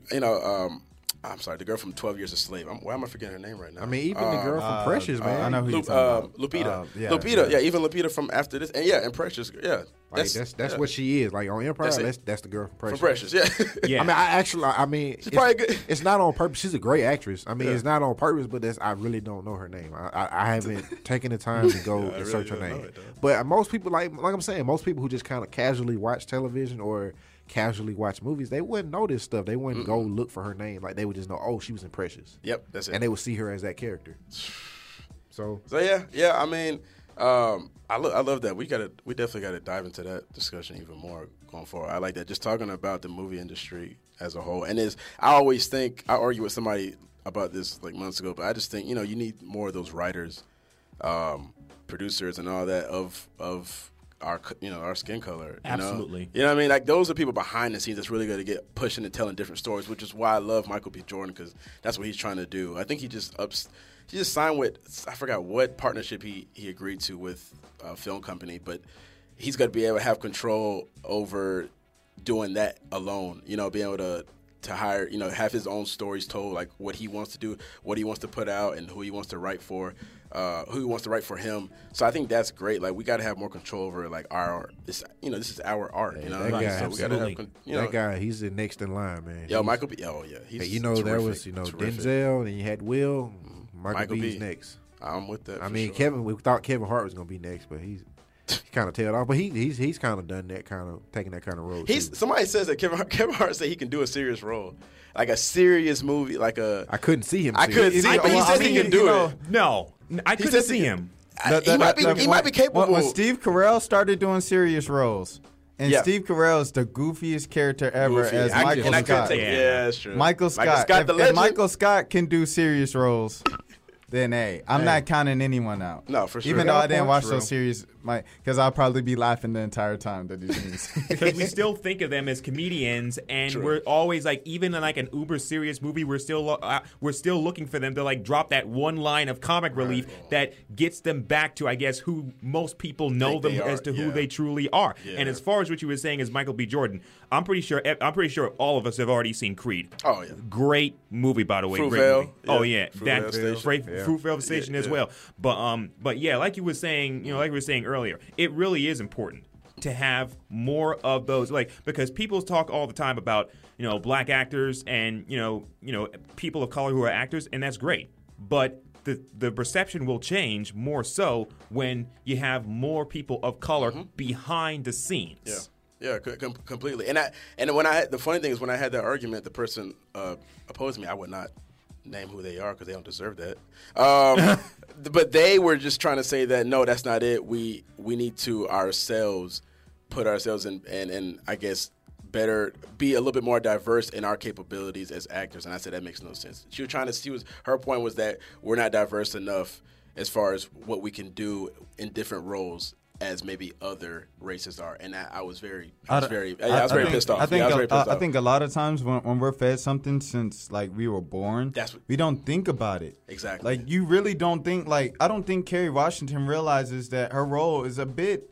I'm sorry, the girl from 12 Years a Slave. Why am I forgetting her name right now? I mean, even the girl from Precious, man. I know who you're talking about. Lupita. Lupita, even Lupita from after this. And Precious, yeah. Like, that's what she is. Like on Empire, that's the girl from Precious. From Precious, yeah. I mean, she's probably good. It's not on purpose. She's a great actress. I mean, it's not on purpose, but I really don't know her name. I haven't taken the time to go and search her name. But most people, like I'm saying, most people who just kind of casually watch television or casually watch movies, they wouldn't know this stuff. They wouldn't go look for her name. Like they would just know, oh, she was in Precious. Yep, that's it. And they would see her as that character. So yeah. I mean, I love that. We definitely got to dive into that discussion even more going forward. I like that. Just talking about the movie industry as a whole, and I always think I argue with somebody about this like months ago, but I just think you need more of those writers, producers, and all that of our skin color. Absolutely. You know what I mean? Like those are people behind the scenes that's really going to get pushing and telling different stories, which is why I love Michael B. Jordan because that's what he's trying to do. I think he just signed with, I forgot what partnership he agreed to with a film company, but he's going to be able to have control over doing that alone, being able to hire, have his own stories told, like what he wants to do, what he wants to put out, and who he wants to write for, who he wants to write for him. So I think that's great. Like we got to have more control over like this is our art. That guy, so we got to have, that guy, he's the next in line, man. Yo, Michael B. Oh yeah, he's there was terrific. Denzel, and you had Will. Michael B's next. I'm with that. I mean, sure. we thought Kevin Hart was gonna be next, but he kind of tailed off. But he's kind of done that kind of taking that kind of role. Somebody says that Kevin Hart said he can do a serious role, like a serious movie, like a. I couldn't see him. I couldn't see him, but he says he can do it. No, I couldn't see him. He might be capable. When Steve Carell started doing serious roles. And Steve Carell is the goofiest character ever as Michael Scott. Yeah, that's true. Michael Scott. If Michael Scott can do serious roles, then I'm not counting anyone out. No, for sure. Even though I didn't watch those serious Because I'll probably be laughing the entire time that these memes. Because we still think of them as comedians, and True. we're always like, even in like an uber serious movie, we're still looking for them to like drop that one line of comic relief that gets them back to, I guess, who most people know Think them they as are, to who yeah. they truly are. Yeah. And as far as what you were saying is Michael B. Jordan, I'm pretty sure all of us have already seen Creed. Oh, yeah. Great movie, by the way. Great Fruitvale, movie. Oh yeah, Fruitvale that's Station. Fruitvale Station as well. But yeah, like you were saying, like we were saying earlier, it really is important to have more of those, like, because people talk all the time about black actors and people of color who are actors, and that's great, but the perception will change more so when you have more people of color behind the scenes. Yeah, completely. And the funny thing is, when I had that argument, the person opposed me. I would not name who they are because they don't deserve that. But they were just trying to say that no, that's not it. We need to put ourselves in, and I guess better be a little bit more diverse in our capabilities as actors. And I said that makes no sense. Her point was that we're not diverse enough as far as what we can do in different roles as maybe other races are, and I was very pissed off. I think a lot of times when we're fed something since like we were born, we don't think about it. Exactly. Like you really don't think. Like I don't think Kerry Washington realizes that her role is a bit,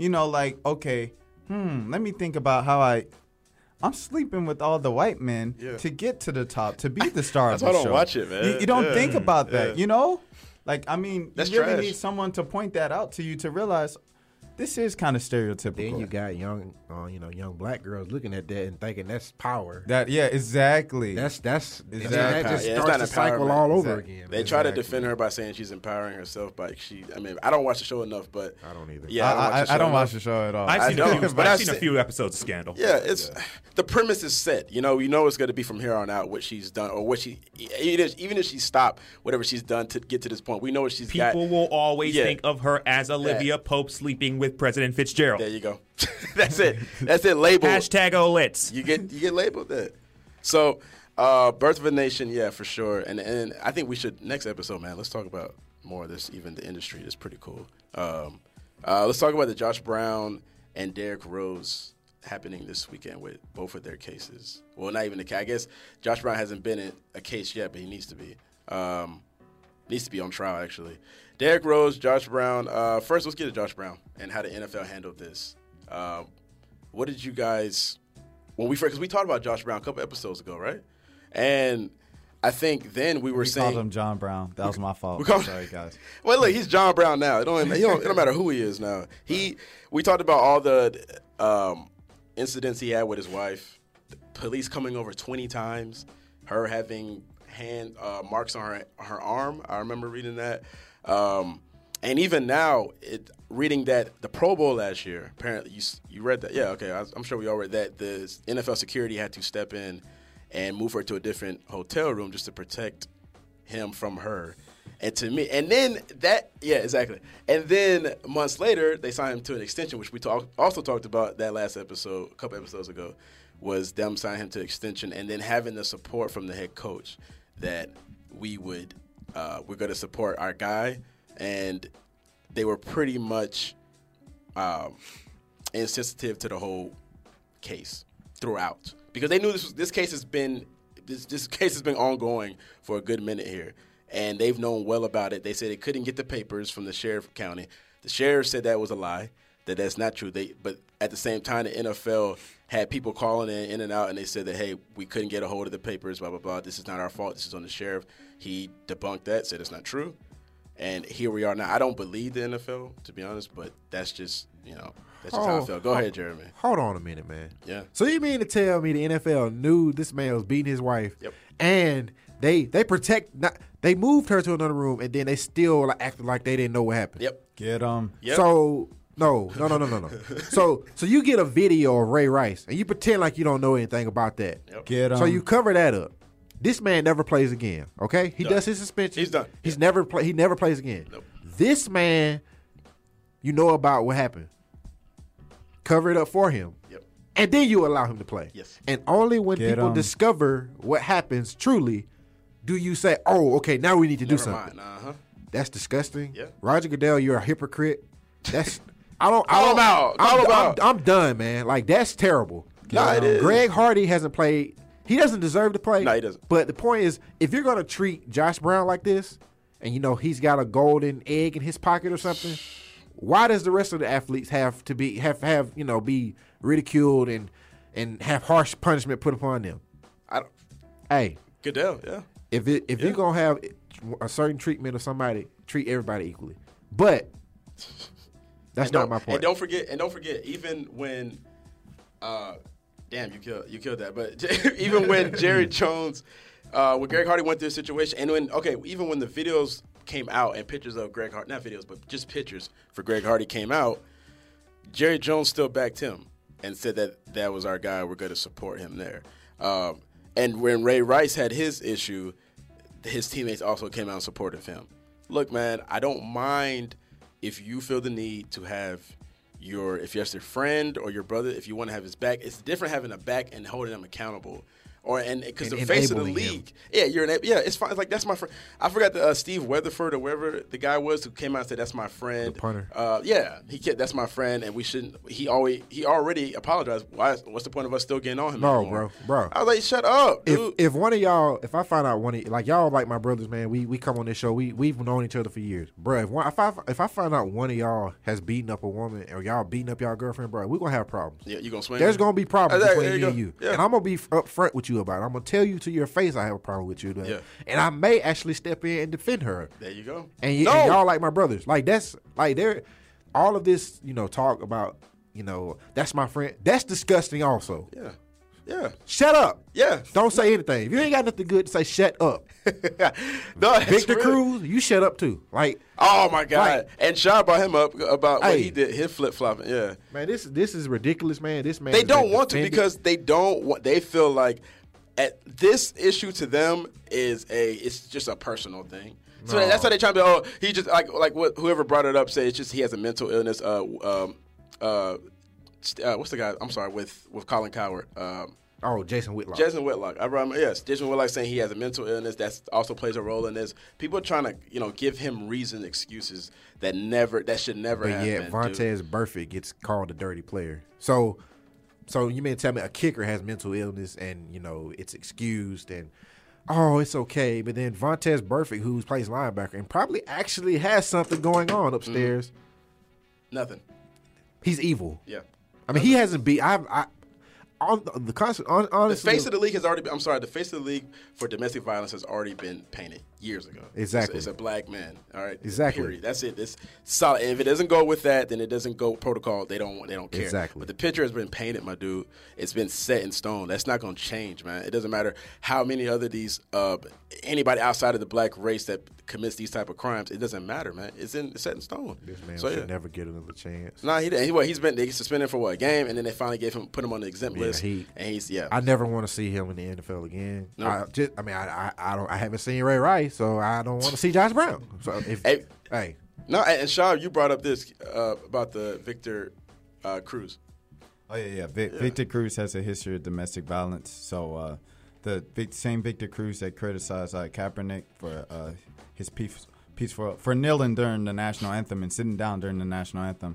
okay, let me think about how I'm sleeping with all the white men to get to the top, to be the star of the show. That's why I don't watch it, man. You don't think about that, Like, I mean, That's you really trash. need someone to point that out to you to realize this is kind of stereotypical. Then you got young black girls looking at that and thinking that's power. Exactly. That just it's starts not the cycle empowerment. all over again. They try to defend her by saying she's empowering herself, but I don't watch the show enough, but I don't either. Yeah, I don't watch the show at all. I've seen I've a few episodes of Scandal. Yeah, the premise is set. You know it's going to be from here on out what she's done, or what even if she stopped whatever she's done to get to this point. We know what she's got. People will always think of her as Olivia Pope sleeping with President Fitzgerald. There you go. That's it. Labeled. Hashtag Olitz. You get labeled that. So, Birth of a Nation, yeah, for sure. And I think we should next episode, man. Let's talk about more of this. Even the industry is pretty cool. Let's talk about the Josh Brown and Derrick Rose happening this weekend with both of their cases. Well, not even the case. I guess Josh Brown hasn't been in a case yet, but he needs to be. Needs to be on trial, actually. Derrick Rose, Josh Brown. First, let's get to Josh Brown and how the NFL handled this. What did you guys, because we talked about Josh Brown a couple episodes ago, right? And I think then we saying. Called him John Brown. That was my fault. Sorry, guys. Well, look, he's John Brown now. It don't matter who he is now. We talked about all the incidents he had with his wife, the police coming over 20 times, her having hand marks on her arm. I remember reading that. And even now, reading that the Pro Bowl last year, apparently you read that. Yeah, okay, I'm sure we all read that. The NFL security had to step in and move her to a different hotel room just to protect him from her. And to me, and then exactly. And then months later, they signed him to an extension, which we also talked about that last episode, a couple episodes ago, was them signing him to extension and then having the support from the head coach that we're going to support our guy. And they were pretty much insensitive to the whole case throughout because they knew this case has been ongoing for a good minute here, and they've known well about it. They said they couldn't get the papers from the sheriff of county. The sheriff said that was a lie, that's not true. But at the same time, the NFL had people calling in and out, and they said that, hey, we couldn't get a hold of the papers, blah, blah, blah. This is not our fault. This is on the sheriff. He debunked that, said it's not true. And here we are now. I don't believe the NFL, to be honest, but that's just, that's just how I felt. Go ahead, Jeremy. Hold on a minute, man. Yeah. So you mean to tell me the NFL knew this man was beating his wife, and they they moved her to another room, and then they still acted like they didn't know what happened? Yep. Get them. Yep. So no. So you get a video of Ray Rice, and you pretend like you don't know anything about that. Yep. Get them. So you cover that up. This man never plays again. Okay, he does his suspension. He's done. He never plays again. Nope. This man, you know about what happened. Cover it up for him. Yep. And then you allow him to play. Yes. And only when people discover what happens truly do you say, "Oh, okay, now we need to do something." Never mind. That's disgusting. Yeah. Roger Goodell, you're a hypocrite. Call him out. I'm done, man. Like, that's terrible. Nah, it is. Greg Hardy hasn't played. He doesn't deserve to play. No, he doesn't. But the point is, if you're gonna treat Josh Brown like this, and he's got a golden egg in his pocket or something, why does the rest of the athletes have to be be ridiculed and have harsh punishment put upon them? Hey, Goodell, yeah. If you're gonna have a certain treatment of somebody, treat everybody equally. But that's not my point. And don't forget, even when, damn, you killed that. But even when Jerry Jones, when Greg Hardy went through a situation, and even when the videos came out and pictures of Greg Hardy, not videos, but just pictures for Greg Hardy came out, Jerry Jones still backed him and said that was our guy. We're going to support him there. And when Ray Rice had his issue, his teammates also came out and supported him. Look, man, I don't mind if you feel the need to have if you're your friend or your brother, if you want to have his back. It's different having a back and holding them accountable. Because the face of the league, it's fine. It's like, that's my friend. I forgot the Steve Weatherford or whoever the guy was who came out and said that's my friend. The punter. That's my friend, and we shouldn't. He already apologized. What's the point of us still getting on him? No, anymore? bro. I was like, shut up, dude. If one of y'all, if I find out like y'all like my brothers, man, we come on this show. We've known each other for years, bro. If I find out one of y'all has beaten up a woman or y'all beating up y'all girlfriend, bro, we gonna have problems. Yeah, you gonna swing. There's gonna be problems between me and you, yeah. and I'm gonna be upfront with you about it. I'm gonna tell you to your face I have a problem with you, yeah. And I may actually step in and defend her. There you go. And y'all like my brothers. Like, that's like all of this, talk about, that's my friend. That's disgusting also. Yeah. Shut up. Yeah. Don't say anything. If you ain't got nothing good to say, shut up. No, Victor Cruz, you shut up too. Like, oh my God. Like, and Sean brought him up about what he did, his flip flopping. Yeah. Man, this is ridiculous, man. This man. They don't want to because they don't want. They feel like this issue to them it's just a personal thing. So that's how they try to be. He just like whoever brought it up said it's just he has a mental illness. What's the guy? I'm sorry, with Colin Cowherd. Jason Whitlock. Jason Whitlock. Jason Whitlock saying he has a mental illness that also plays a role in this. People are trying to, give him reason, excuses that should never happen. Yeah, Vontaze Burfict gets called a dirty player. So you mean to tell me a kicker has mental illness and it's excused and it's okay, but then Vontaze Burfict, who plays linebacker and probably actually has something going on upstairs, nothing. He's evil. Yeah, I mean he hasn't beat. Honestly, the face of the league has already been. I'm sorry, the face of the league for domestic violence has already been painted years ago. Exactly, it's a black man. All right, exactly. Period. That's it. It's solid. And if it doesn't go with that, then it doesn't go protocol. They don't care. Exactly. But the picture has been painted, my dude. It's been set in stone. That's not going to change, man. It doesn't matter how many other these anybody outside of the black race that commits these type of crimes. It doesn't matter, man. It's set in stone. This man should never get another chance. Nah, they suspended for a game, and then they finally put him on the exempt list. I never want to see him in the NFL again. No. I haven't seen Ray Rice, so I don't want to see Josh Brown. So no, and Shaw, you brought up this about the Victor Cruz. Oh yeah. Victor Cruz has a history of domestic violence. So the same Victor Cruz that criticized Kaepernick for his peaceful for kneeling during the national anthem and sitting down during the national anthem.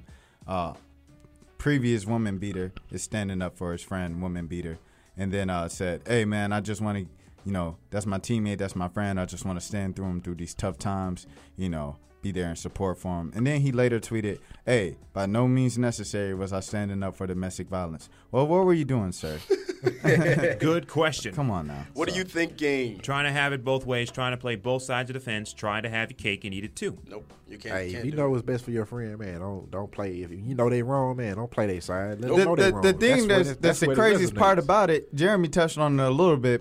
Previous woman beater is standing up for his friend, woman beater, and then said, "Hey man, I just want to, that's my teammate, that's my friend. I just want to stand through him through these tough times, be there in support for him." And then he later tweeted, "Hey, by no means necessary was I standing up for domestic violence." Well, what were you doing, sir? Good question. Come on now. What are you thinking? Trying to have it both ways, trying to play both sides of the fence, trying to have your cake and eat it too. Nope, you can't. Hey, if you know what's best for your friend, man, don't play. If you know they wrong, man, don't play their side. Let them know they wrong. The thing that's the craziest part about it, Jeremy touched on it a little bit.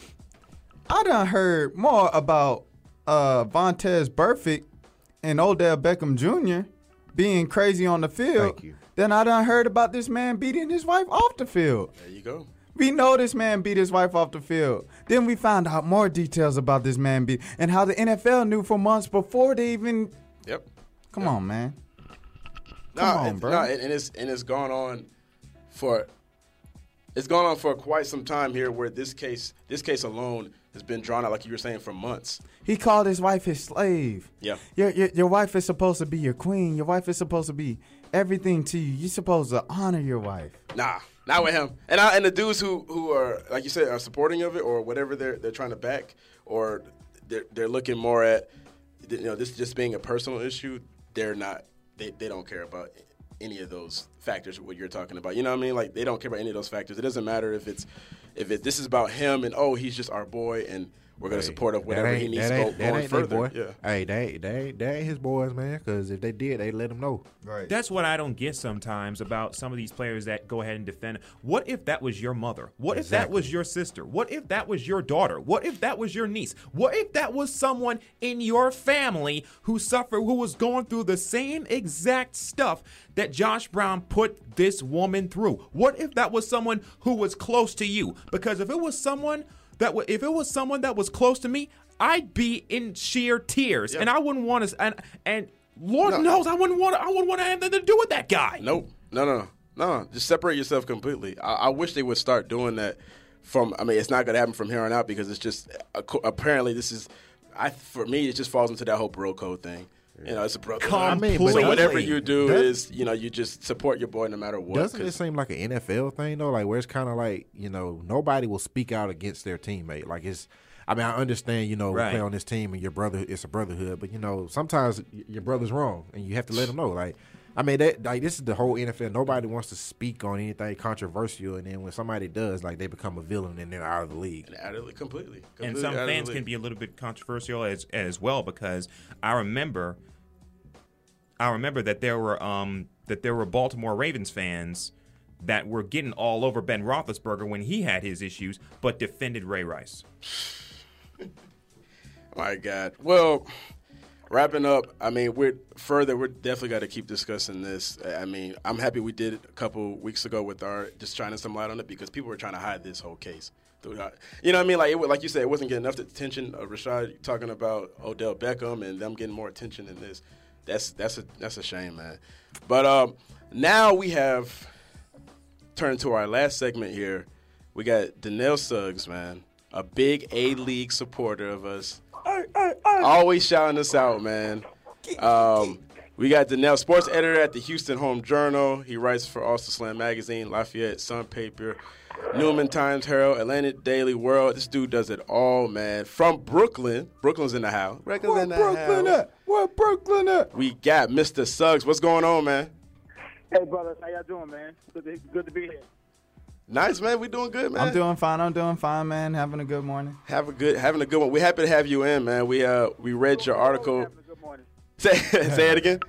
I done heard more about Vontaze Burfict and Odell Beckham Jr. being crazy on the field than I done heard about this man beating his wife off the field. There you go. We know this man beat his wife off the field. Then we found out more details about this man and how the NFL knew for months before they even. Yep. Come on, man. Come on, bro. No, and it's gone on for quite some time here. Where this case alone has been drawn out, like you were saying, for months. He called his wife his slave. Yeah. Your wife is supposed to be your queen. Your wife is supposed to be everything to you. You're supposed to honor your wife. Nah, not with him. And the dudes who are, like you said, are supporting of it or whatever they're trying to back, or they're looking more at, this just being a personal issue. They're not. They don't care about any of those factors. What you're talking about, you know what I mean? Like, they don't care about any of those factors. It doesn't matter if this is about him and he's just our boy and we're going to support of whatever he needs to go going further. Boy. Yeah. Hey, they ain't his boys, man. Because if they did, they let him know. Right. That's what I don't get sometimes about some of these players that go ahead and defend. What if that was your mother? What if that was your sister? What if that was your daughter? What if that was your niece? What if that was someone in your family who was going through the same exact stuff that Josh Brown put this woman through? What if that was someone who was close to you? Because if it was someone that was close to me, I'd be in sheer tears, and I wouldn't want to. And Lord knows, I wouldn't want to have anything to do with that guy. Nope. No. Just separate yourself completely. I wish they would start doing that. It's not going to happen from here on out because it's just apparently this is. For me, it just falls into that whole bro code thing. It's a brother. Completely. So whatever you do is, you just support your boy no matter what. Doesn't it seem like an NFL thing though? Like where it's kind of like nobody will speak out against their teammate. Like I understand we play on this team and your brother, it's a brotherhood, but sometimes your brother's wrong and you have to let them know. This is the whole NFL. Nobody wants to speak on anything controversial, and then when somebody does, they become a villain and they're out of the league. Completely. And some fans can be a little bit controversial as well, because I remember that there were Baltimore Ravens fans that were getting all over Ben Roethlisberger when he had his issues, but defended Ray Rice. My God. Well, wrapping up, we're definitely got to keep discussing this. I'm happy we did it a couple weeks ago with just shining some light on it, because people were trying to hide this whole case. You know what I mean? Like you said, it wasn't getting enough attention. Rashad talking about Odell Beckham and them getting more attention than this. That's a shame, man. But now we have turned to our last segment here. We got Danielle Suggs, man, a big A-League supporter of us. Always shouting us out, man. We got Danielle, sports editor at the Houston Home Journal. He writes for Ulster Slam Magazine, Lafayette Sun Paper, Newman Times Herald, Atlantic Daily World. This dude does it all, man. From Brooklyn. Brooklyn's in the house. Where Brooklyn at? We got Mr. Suggs. What's going on, man? Hey, brothers. How y'all doing, man? Good to be here. Nice, man. We doing good, man. I'm doing fine, man. Having a good morning. Having a good one. We're happy to have you in, man. We read your article. Having a good morning. Say it again.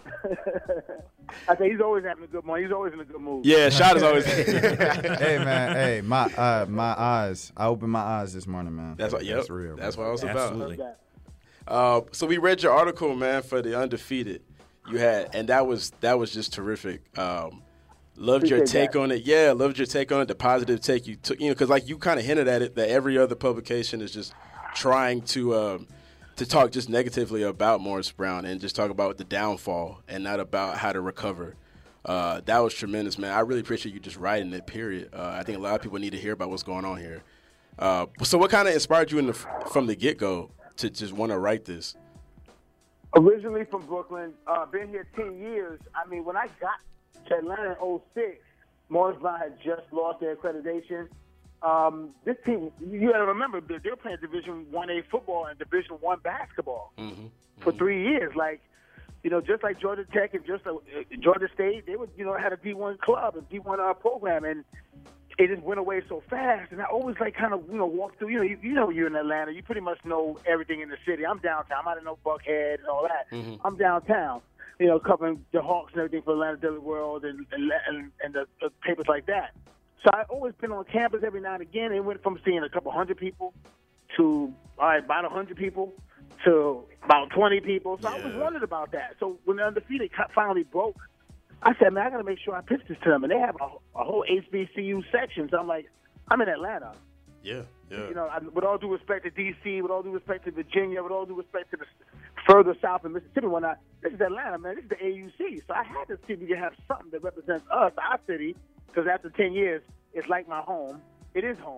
I say he's always having a good morning. He's always in a good mood. Yeah, Shot is always. Hey, man. Hey, my eyes. I opened my eyes this morning, man. That's what. Yep. That's real. That's what I was Absolutely. about. So we read your article, man, for the Undefeated you had, and that was just terrific. Loved your take on it. Yeah, loved your take on it. The positive take you took, because you kind of hinted at it that every other publication is just trying to talk just negatively about Morris Brown and just talk about the downfall and not about how to recover. That was tremendous, man. I really appreciate you just writing it, period. I think a lot of people need to hear about what's going on here. So what kind of inspired you from the get-go to just want to write this? Originally from Brooklyn, been here 10 years. When I got to Atlanta in 2006, Morris Brown had just lost their accreditation. This team, you got to remember, they're playing Division 1A football and Division 1 basketball for 3 years. Just like Georgia Tech and just Georgia State, they would, had a D1 club, a D1 program, and it just went away so fast. And I always walk through. You're in Atlanta, you pretty much know everything in the city. I'm downtown. I don't know Buckhead and all that. I'm downtown. Covering the Hawks and everything for Atlanta Daily World and the papers like that. So I've always been on campus every now and again. It went from seeing a couple hundred people to about 100 people to about 20 people. So I always wondered about that. So when the Undefeated finally broke, I said, man, I got to make sure I pitch this to them. And they have a whole HBCU section. So I'm like, I'm in Atlanta. Yeah. With all due respect to D.C., with all due respect to Virginia, with all due respect to the further south in Mississippi, this is Atlanta, man. This is the AUC. So I had to see if we could have something that represents us, our city, because after 10 years, it's like my home. It is home.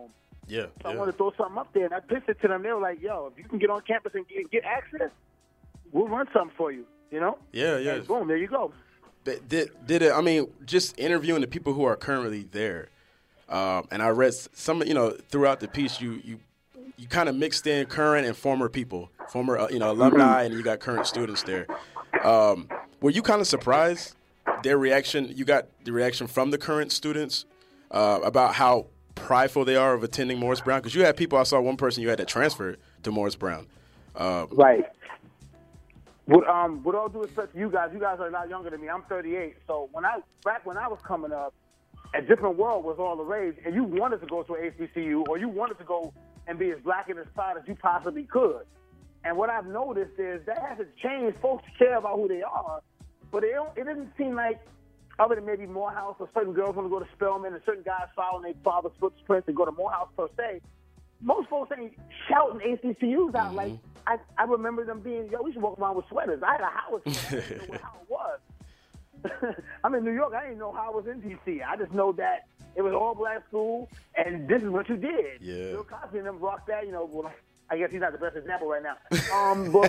Yeah. So I wanted to throw something up there, and I pitched it to them. They were like, "Yo, if you can get on campus and get access, we'll run something for you." You know? Yeah, yeah. And boom, there you go. Did it? I mean, just interviewing the people who are currently there, and I read some. Throughout the piece, you kind of mixed in current and former people, former alumni, and you got current students there. Were you kind of surprised their reaction? You got the reaction from the current students about how prideful they are of attending Morris Brown? Because you had people. I saw one person you had to transfer to Morris Brown. Right. With all due respect to you guys are a lot younger than me. I'm 38. So back when I was coming up, a different world was all the rage, and you wanted to go to an HBCU, or you wanted to go and be as black and as proud as you possibly could. And what I've noticed is that hasn't changed. Folks care about who they are, but it doesn't seem like, other than maybe Morehouse, or certain girls want to go to Spelman, and certain guys following their father's footprints and go to Morehouse per se. Most folks ain't shouting HBCUs out. Like, I remember them being, we should walk around with sweaters. I had a Howard sweater. I didn't know what Howard was. I'm in New York. I didn't know Howard was in D.C. I just know that it was all black school, and this is what you did. Yeah. Bill Cosby and them rocked that. Well, I guess he's not the best example right now. But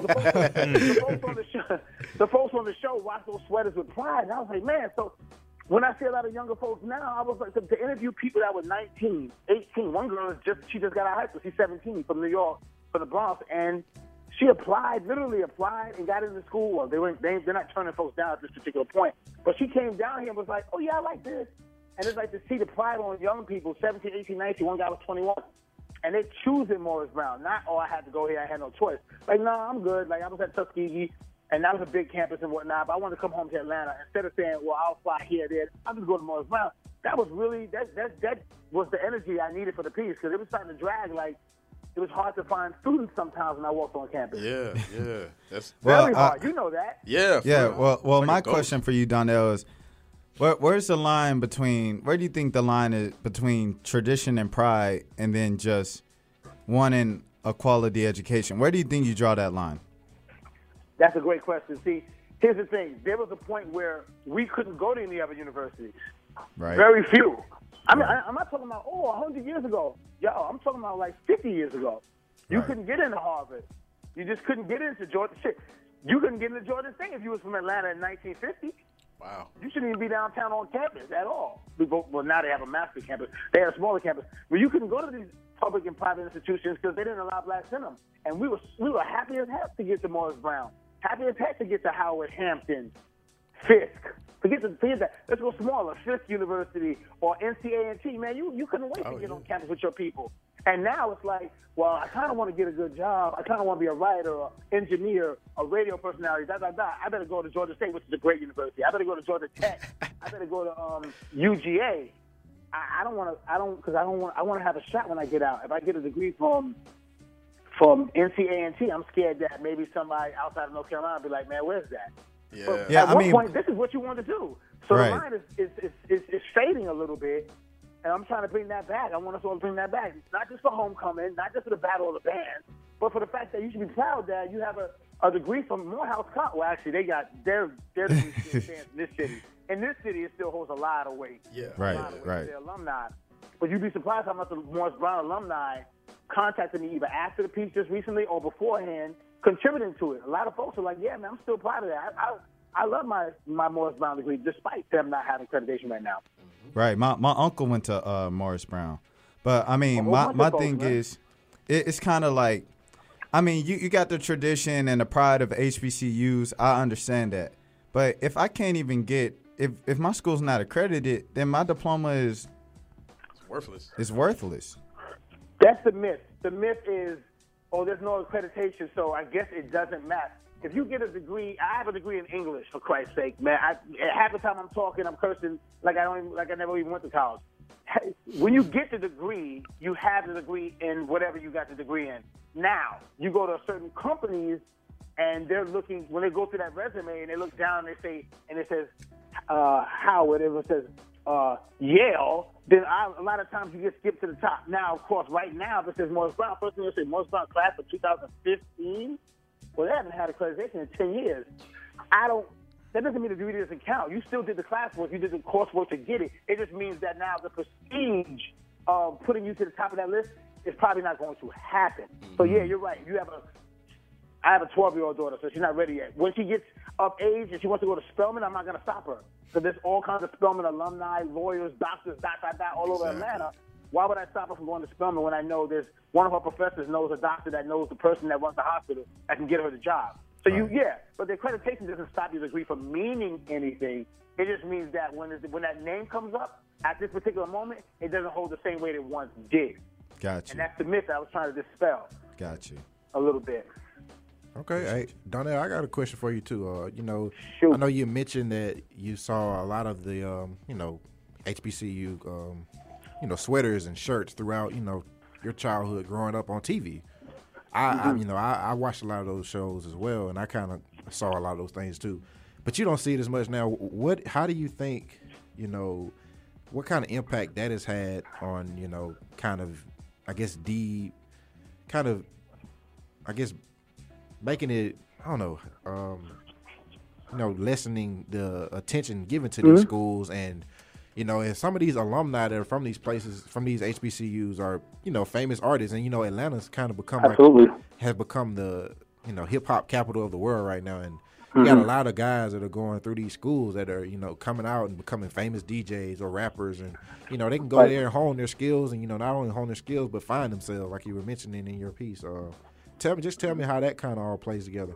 the folks on the show watch those sweaters with pride, and I was like, man. So when I see a lot of younger folks now, I was like, to interview people that were 19, 18. One girl she just got out of high school. She's 17 from New York, from the Bronx, and she literally applied and got into school. Well, they're not turning folks down at this particular point. But she came down here and was like, oh, yeah, I like this. And it's like to see the pride on young people, 17, 18, 19. One guy was 21. And they're choosing Morris Brown. Not, I had to go here. I had no choice. Like, no, I'm good. Like, I was at Tuskegee, and that was a big campus and whatnot. But I wanted to come home to Atlanta. Instead of saying, well, I'll fly here, there, I'll just go to Morris Brown. That was really, that was the energy I needed for the piece, because it was starting to drag. Like, it was hard to find students sometimes when I walked on campus. Yeah. That's very hard. You know that. Yeah. Well, my question for you, Donnell, is where's the line between? Where do you think the line is between tradition and pride, and then just wanting a quality education? Where do you think you draw that line? That's a great question. See, here's the thing. There was a point where we couldn't go to any other universities. Right. Very few. I mean, I'm not talking about, 100 years ago. Yo, I'm talking about like 50 years ago. You couldn't get into Harvard. You just couldn't get into Georgia. Shit, you couldn't get into Georgia State if you was from Atlanta in 1950. Wow. You shouldn't even be downtown on campus at all. Well, now they have a master campus. They have a smaller campus. But you couldn't go to these public and private institutions because they didn't allow blacks in them. And we were happy as heck to get to Morris Brown. Happy as heck to get to Howard, Hampton, Fisk. Forget that. Let's go smaller. Fisk University or NCA&T. Man, you couldn't wait to get on campus with your people. And now it's like, well, I kind of want to get a good job. I kind of want to be a writer, an engineer, a radio personality, I better go to Georgia State, which is a great university. I better go to Georgia Tech. I better go to UGA. I want to have a shot when I get out. If I get a degree from NCA&T, I'm scared that maybe somebody outside of North Carolina will be like, man, where's that? Yeah. But at one point, this is what you want to do. So the line is fading a little bit, and I'm trying to bring that back. I want us all to bring that back, not just for homecoming, not just for the Battle of the Bands, but for the fact that you should be proud that you have a degree from Morehouse College. Well, actually, they got their degree stands in this city. In this city, it still holds a lot of weight. Yeah. Right. Their alumni. But you'd be surprised how much the Morris Brown alumni contacted me either after the piece just recently or beforehand, contributing to it. A lot of folks are like, yeah, man, I'm still proud of that. I love my Morris Brown degree, despite them not having accreditation right now. Right. My uncle went to Morris Brown. But, I mean, my thing is, it's kind of like, I mean, you got the tradition and the pride of HBCUs. I understand that. But if I can't even get, if my school's not accredited, then my diploma is worthless. It's worthless. That's the myth. The myth is, there's no accreditation, so I guess it doesn't matter. If you get a degree, I have a degree in English, for Christ's sake, man. Half the time I'm talking, I'm cursing like I never even went to college. When you get the degree, you have the degree in whatever you got the degree in. Now, you go to certain companies, and they're looking, when they go through that resume, and they look down, and they say, and it says Howard, it says Yale, then a lot of times you get skipped to the top. Now, of course, right now, if it says Morris Brown, first thing you'll say Morris Brown class of 2015. Well, they haven't had accreditation in 10 years. That doesn't mean the degree doesn't count. You still did the classwork. You did the coursework to get it. It just means that now the prestige of putting you to the top of that list it's probably not going to happen. So yeah, you're right. I have a 12-year-old daughter, so she's not ready yet. When she gets of age and she wants to go to Spelman, I'm not going to stop her. So there's all kinds of Spelman alumni, lawyers, doctors, all over Atlanta. Why would I stop her from going to Spelman when I know there's one of her professors knows a doctor that knows the person that runs the hospital that can get her the job? So but the accreditation doesn't stop your degree from meaning anything. It just means that when that name comes up at this particular moment, it doesn't hold the same weight it once did. Got you. And that's the myth that I was trying to dispel. Got you. A little bit. Okay, hey, Donnell, I got a question for you too. Shoot. I know you mentioned that you saw a lot of the, HBCU, sweaters and shirts throughout, your childhood growing up on TV. I watched a lot of those shows as well, and I kind of saw a lot of those things too. But you don't see it as much now. How do you think, what kind of impact that has had on, making it, I don't know, lessening the attention given to these schools, and and some of these alumni that are from these places, from these HBCUs, are famous artists, and Atlanta's kind of become has become the hip hop capital of the world right now, and you got a lot of guys that are going through these schools that are coming out and becoming famous DJs or rappers, and they can go there and hone their skills, and not only hone their skills but find themselves, like you were mentioning in your piece. Tell me how that kind of all plays together.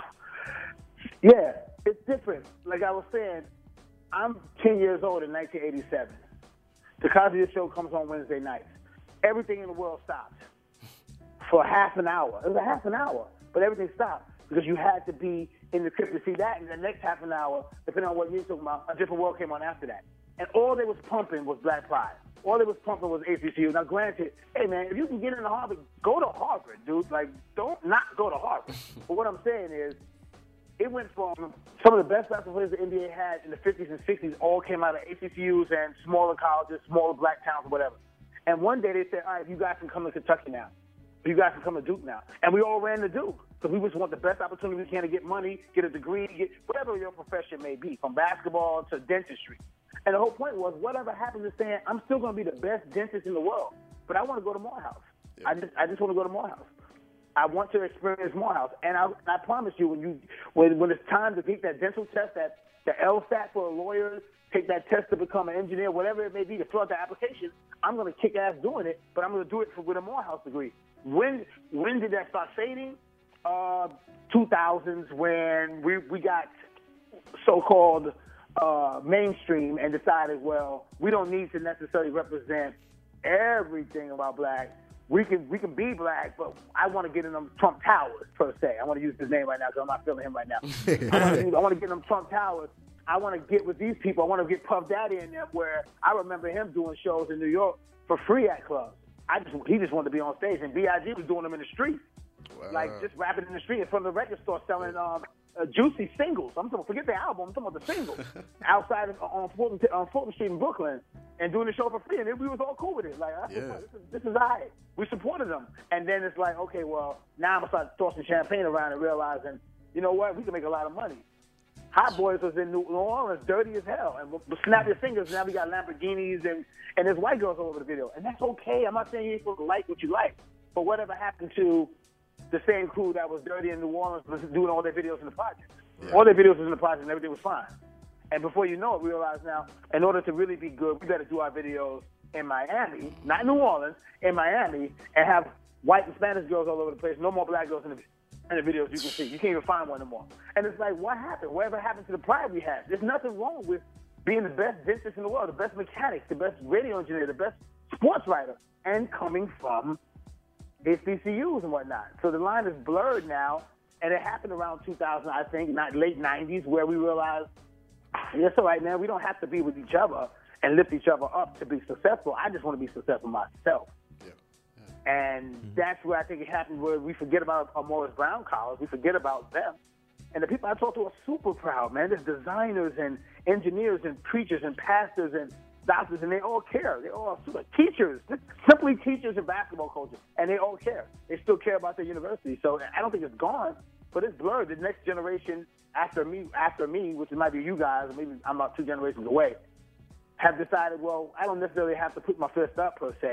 Yeah, it's different. Like I was saying, I'm 10 years old in 1987. The Cosby Show comes on Wednesday nights. Everything in the world stopped for half an hour. It was a half an hour, but everything stopped because you had to be in the crib to see that, and the next half an hour, depending on what you're talking about, a different world came on after that. And all they was pumping was Black Pride. All they was pumping was HBCU. Now, granted, hey, man, if you can get into Harvard, go to Harvard, dude. Like, don't not go to Harvard. But what I'm saying is, it went from some of the best basketball players the NBA had in the 50s and 60s all came out of HBCUs and smaller colleges, smaller black towns or whatever. And one day they said, all right, you guys can come to Kentucky now. You guys can come to Duke now. And we all ran to Duke because we just want the best opportunity we can to get money, get a degree, get whatever your profession may be, from basketball to dentistry. And the whole point was, whatever happens to saying, I'm still going to be the best dentist in the world, but I want to go to Morehouse. Yeah. I just want to go to Morehouse. I want to experience Morehouse. And I promise you, when it's time to take that dental test, the LSAT for a lawyer, take that test to become an engineer, whatever it may be, to fill out the application, I'm going to kick ass doing it, but I'm going to do it with a Morehouse degree. When did that start fading? 2000s, when we got so-called mainstream and decided, well, we don't need to necessarily represent everything about black. We can be black, but I want to get in them Trump Towers, per se. I want to use his name right now because I'm not feeling him right now. I want to get in them Trump Towers. I want to get with these people. I want to get Puff Daddy in there, where I remember him doing shows in New York for free at clubs. He just wanted to be on stage, and B.I.G. was doing them in the street. Wow. Like just rapping in the street in front of the record store selling Juicy singles. I'm talking, forget the album, I'm talking about the singles. Outside on Fulton Street in Brooklyn, and doing the show for free, and we was all cool with it. Like, this is all right. We supported them. And then it's like, okay, well, now I'm going to start tossing champagne around and realizing, you know what, we can make a lot of money. Hot Boys was in New Orleans, dirty as hell. And snap your fingers, now we got Lamborghinis and there's white girls all over the video. And that's okay. I'm not saying you ain't supposed to like what you like. But whatever happened to the same crew that was dirty in New Orleans was doing all their videos in the project? Yeah. All their videos was in the project and everything was fine. And before you know it, we realize now, in order to really be good, we better do our videos in Miami, not New Orleans, in Miami, and have white and Spanish girls all over the place. No more black girls in the videos you can see. You can't even find one anymore. And it's like, what happened? Whatever happened to the pride we had? There's nothing wrong with being the best dentist in the world, the best mechanic, the best radio engineer, the best sports writer, and coming from HBCUs and whatnot. So the line is blurred now, and it happened around 2000, I think, late 90s, where we realized, it's all right, man, we don't have to be with each other and lift each other up to be successful. I just want to be successful myself. And that's where I think it happened, where we forget about Morris Brown College. We forget about them. And the people I talk to are super proud, man. There's designers and engineers and preachers and pastors and doctors, and they all care. They all are teachers, simply teachers and basketball coaches, and they all care. They still care about their university. So I don't think it's gone, but it's blurred. The next generation after me, which might be you guys, or maybe I'm about 2 generations away, have decided, well, I don't necessarily have to put my fist up, per se.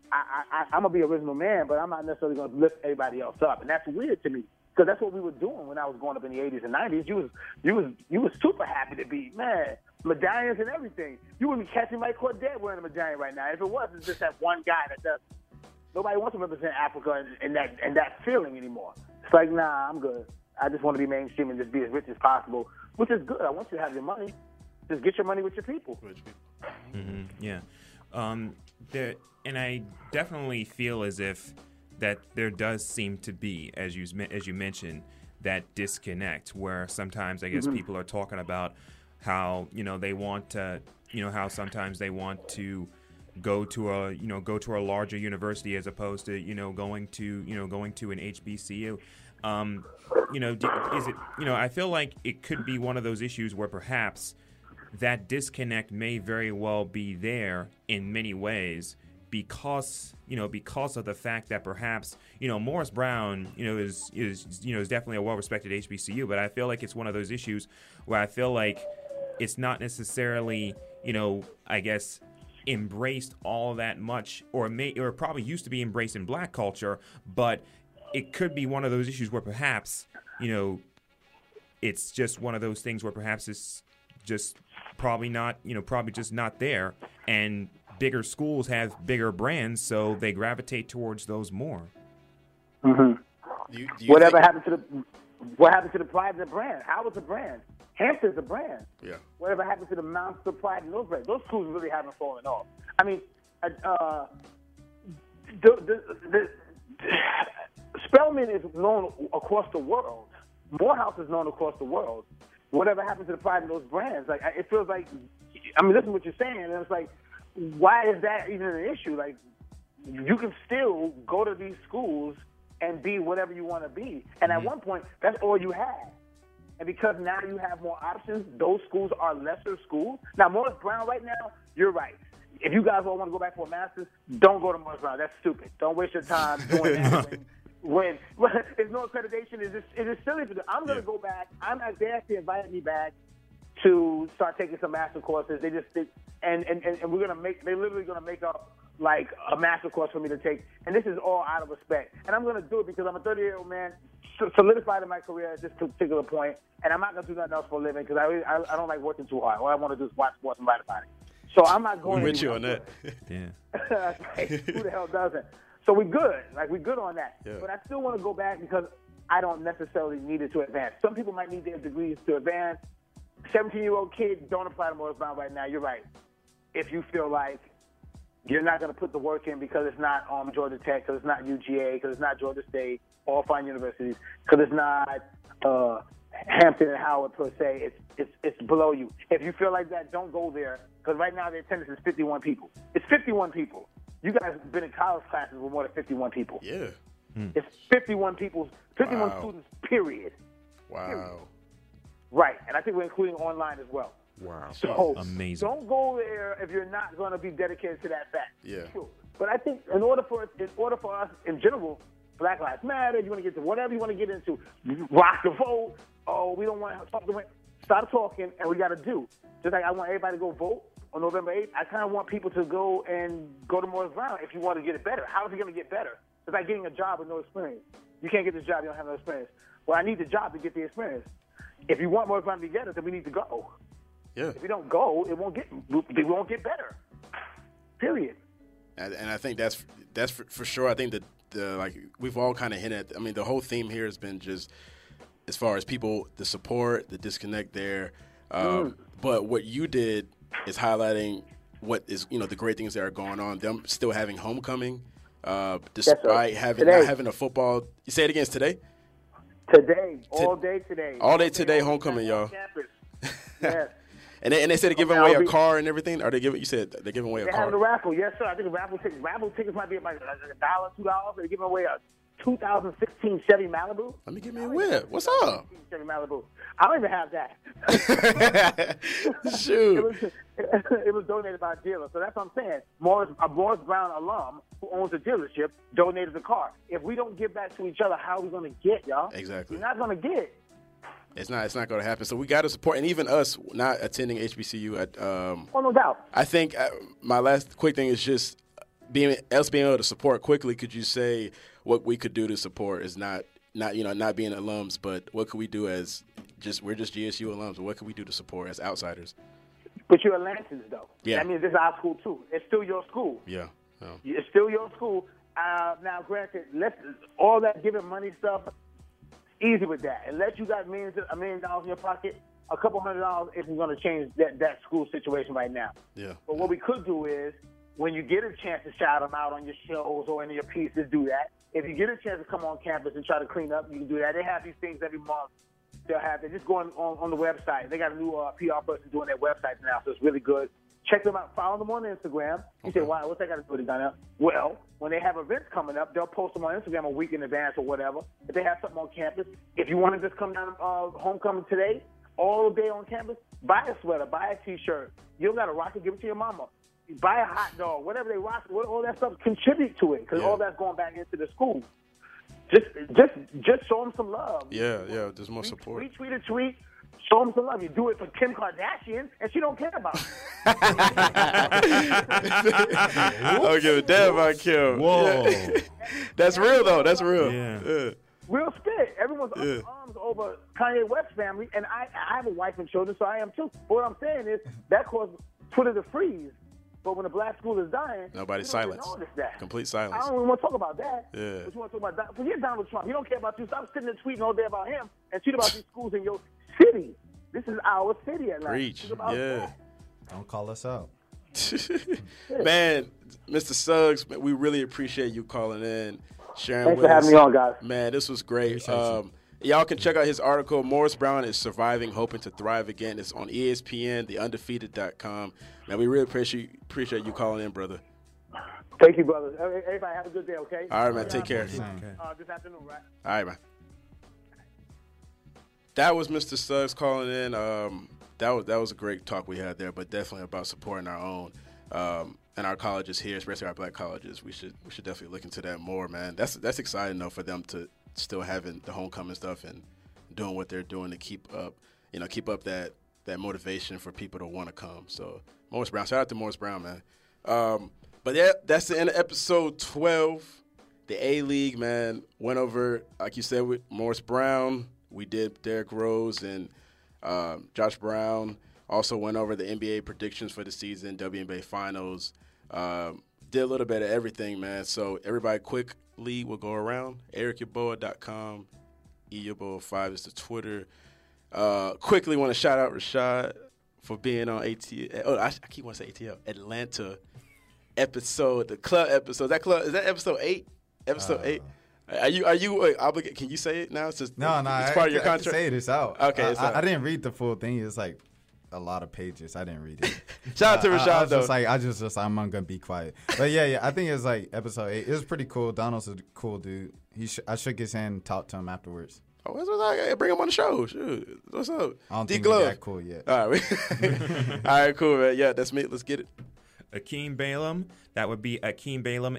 I'm gonna be original man, but I'm not necessarily gonna lift everybody else up, and that's weird to me because that's what we were doing when I was growing up in the 80s and 90s. You was super happy to be medallions and everything. You wouldn't be catching Mike Cordet wearing a medallion right now. If it was, it's just that one guy that does. Nobody wants to represent Africa and that feeling anymore. It's like, nah, I'm good. I just want to be mainstream and just be as rich as possible, which is good. I want you to have your money. Just get your money with your people. Mm-hmm. Yeah. And I definitely feel as if that there does seem to be, as you mentioned, that disconnect where sometimes I guess people are talking about how they want to, how sometimes they want to go to a larger university as opposed to going to an HBCU. Is it I feel like it could be one of those issues where perhaps that disconnect may very well be there in many ways because of the fact that perhaps Morris Brown is definitely a well-respected HBCU, but I feel like it's one of those issues where I feel like it's not necessarily I guess embraced all that much, or probably used to be embraced in black culture, but it could be one of those issues where perhaps it's just one of those things where perhaps it's just probably just not there, and bigger schools have bigger brands, so they gravitate towards those more. Mm-hmm. What happened to the pride of the brand? How was the brand? Hampton's a brand. Yeah. Whatever happened to the Monster Pride and those brands? Those schools really haven't fallen off. I mean, the Spelman is known across the world. Morehouse is known across the world. Whatever happened to the pride in those brands? Like, it feels like, listen to what you're saying, and it's like, why is that even an issue? Like, you can still go to these schools and be whatever you want to be. And at one point, that's all you had. And because now you have more options, those schools are lesser schools. Now, Morris Brown right now, you're right. If you guys all want to go back for a master's, don't go to Morris Brown. That's stupid. Don't waste your time doing that. When there's no accreditation, it is silly. I'm going to go back. They actually invited me back to start taking some master courses. They're literally going to make up like a master course for me to take. And this is all out of respect. And I'm going to do it because I'm a 30-year-old man, solidified in my career at this particular point, and I'm not going to do nothing else for a living because I don't like working too hard. All I want to do is watch sports and write about it. So I'm not going to with you on that. Yeah. Right. Who the hell doesn't? So we're good. Like, we're good on that. Yeah. But I still want to go back because I don't necessarily need it to advance. Some people might need their degrees to advance. 17-year-old kids don't apply to Morris Brown right now. You're right. If you feel like you're not going to put the work in because it's not Georgia Tech, because it's not UGA, because it's not Georgia State, all fine universities, because it's not Hampton and Howard per se, it's below you. If you feel like that, don't go there, because right now the attendance is 51 people. It's 51 people. You guys have been in college classes with more than 51 people. Yeah. It's 51 people, 51 students, period. Wow. Period. Right, and I think we're including online as well. Wow. So amazing. Don't go there if you're not going to be dedicated to that fact. Yeah. True. But I think in order for us in general, Black Lives Matter, you want to get to whatever you want to get into, rock the vote, we don't want to talk to start talking, and we got to do. Just like I want everybody to go vote on November 8th, I kind of want people to go to Morris Brown if you want to get it better. How is it going to get better? It's like getting a job with no experience. You can't get this job, you don't have no experience. Well, I need the job to get the experience. If you want Morris Brown to be better, then we need to go. Yeah. If we don't go, we won't get better. Period. And I think that's for sure. I think that like we've all kind of hinted at. I mean, the whole theme here has been just as far as people, the support, the disconnect there. But what you did is highlighting what is the great things that are going on. Them still having homecoming, despite not having a football. You say it again, today. Today, all day today. All day today, homecoming, y'all. Yes. And they said they're giving away a car and everything. Are they giving? You said they're giving away a car. They're having a raffle, yes, sir. I think raffle tickets might be like $1, $2. They're giving away a 2016 Chevy Malibu. Let me give me a whip. What's up? Chevy Malibu. I don't even have that. Shoot. It was donated by a dealer. So that's what I'm saying. A Morris Brown alum who owns a dealership donated the car. If we don't give back to each other, how are we going to get, y'all? Exactly. We're not going to get. It's not going to happen. So we got to support, and even us not attending HBCU. No doubt. I think my last quick thing is just being able to support quickly, could you say what we could do to support is not being alums, but what could we do as we're just GSU alums, but what could we do to support as outsiders? But you're Atlantans, though. Yeah. That means this is our school, too. It's still your school. Yeah. It's still your school. Now, granted, all that giving money stuff, easy with that. Unless you got $1 million in your pocket, a couple $100 isn't going to change that school situation right now. Yeah. But what we could do is, when you get a chance to shout them out on your shows or in your pieces, do that. If you get a chance to come on campus and try to clean up, you can do that. They have these things every month. They're just going on the website. They got a new PR person doing their website now, so it's really good. Check them out. Follow them on Instagram. You say, wow, what's that got to do with it, Donnell? Well, when they have events coming up, they'll post them on Instagram a week in advance or whatever. If they have something on campus, if you want to just come down homecoming today, all day on campus, buy a sweater, buy a T-shirt. You don't got to rock it, give it to your mama. Buy a hot dog, whatever they rock, all that stuff, contribute to it because all that's going back into the school. Just show them some love. Yeah, there's more support. Retweet a tweet, show them some love. You do it for Kim Kardashian, and she don't care about it. I don't give a damn about Kim. Whoa. Yeah. That's real, though. That's real. Yeah. Real spit. Everyone's up in arms over Kanye West family, and I have a wife and children, so I am too. But what I'm saying is that caused Twitter to freeze. But when a black school is dying, nobody's silence. silence. Complete I silence. don't even want to talk about that. Yeah. But you want to talk about forget Donald Trump. He don't care about you. Stop sitting there tweeting all day about him and tweet about these schools in your city. This is our city, Atlanta. Preach. Yeah. Don't call us out. Man, Mr. Suggs, we really appreciate you calling in, sharing Thanks with for having us. me on, guys. Man, this was great. Y'all can check out his article. Morris Brown is surviving, hoping to thrive again. It's on ESPN, theundefeated.com. Man, we really appreciate you calling in, brother. Thank you, brother. Everybody have a good day, okay? All right, man. Take care. This afternoon, right? All right, man. That was Mr. Suggs calling in. That was a great talk we had there, but definitely about supporting our own and our colleges here, especially our black colleges. We should definitely look into that more, man. That's exciting though for them to still having the homecoming stuff and doing what they're doing to keep up that motivation for people to want to come. So Morris Brown, shout out to Morris Brown, man. But yeah, that's the end of episode 12. The A-League, man, went over, like you said, with Morris Brown. We did Derrick Rose and Josh Brown. Also went over the NBA predictions for the season, WNBA Finals. Did a little bit of everything, man. So everybody quickly will go around. EricYaboa.com. eYaboa5 is the Twitter. Quickly want to shout out Rashad for being on ATL. Oh, I keep wanting to say ATL. Atlanta episode, the club episode. Is that episode 8? Episode 8. Are you obligated? Can you say it now? It's No, it's part of your I can contract. say it. It's out. Okay, it's out. I didn't read the full thing. It's like a lot of pages. I didn't read it. Shout out to Rashad though. I just I'm not gonna be quiet. But yeah. I think it's like episode 8. It was pretty cool. Donald's a cool dude. I shook his hand and talked to him afterwards. Oh, what's up? Bring him on the show. Shoot. What's up? I don't D think Glove. he's that cool yet. All right. All right, cool, man. Yeah, that's me. Let's get it. Akeem Balaam. That would be Akeem Balaam,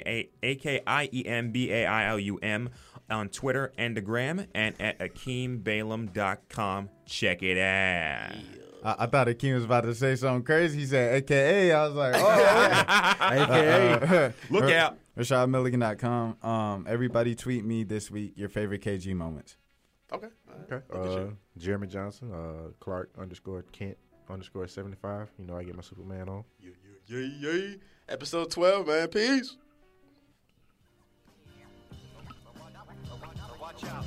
AKIEM on Twitter and the Gram, and at AkeemBalaam.com. Check it out. I thought Akeem was about to say something crazy. He said AKA. I was like, oh, AKA. Look out. RashadMilligan.com. Everybody tweet me this week your favorite KG moments. Okay. Okay. Jeremy Johnson, Clark_Kent_75. You know, I get my Superman on. Yay. Episode 12, man. Peace. Watch out.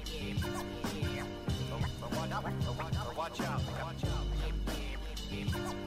Watch out.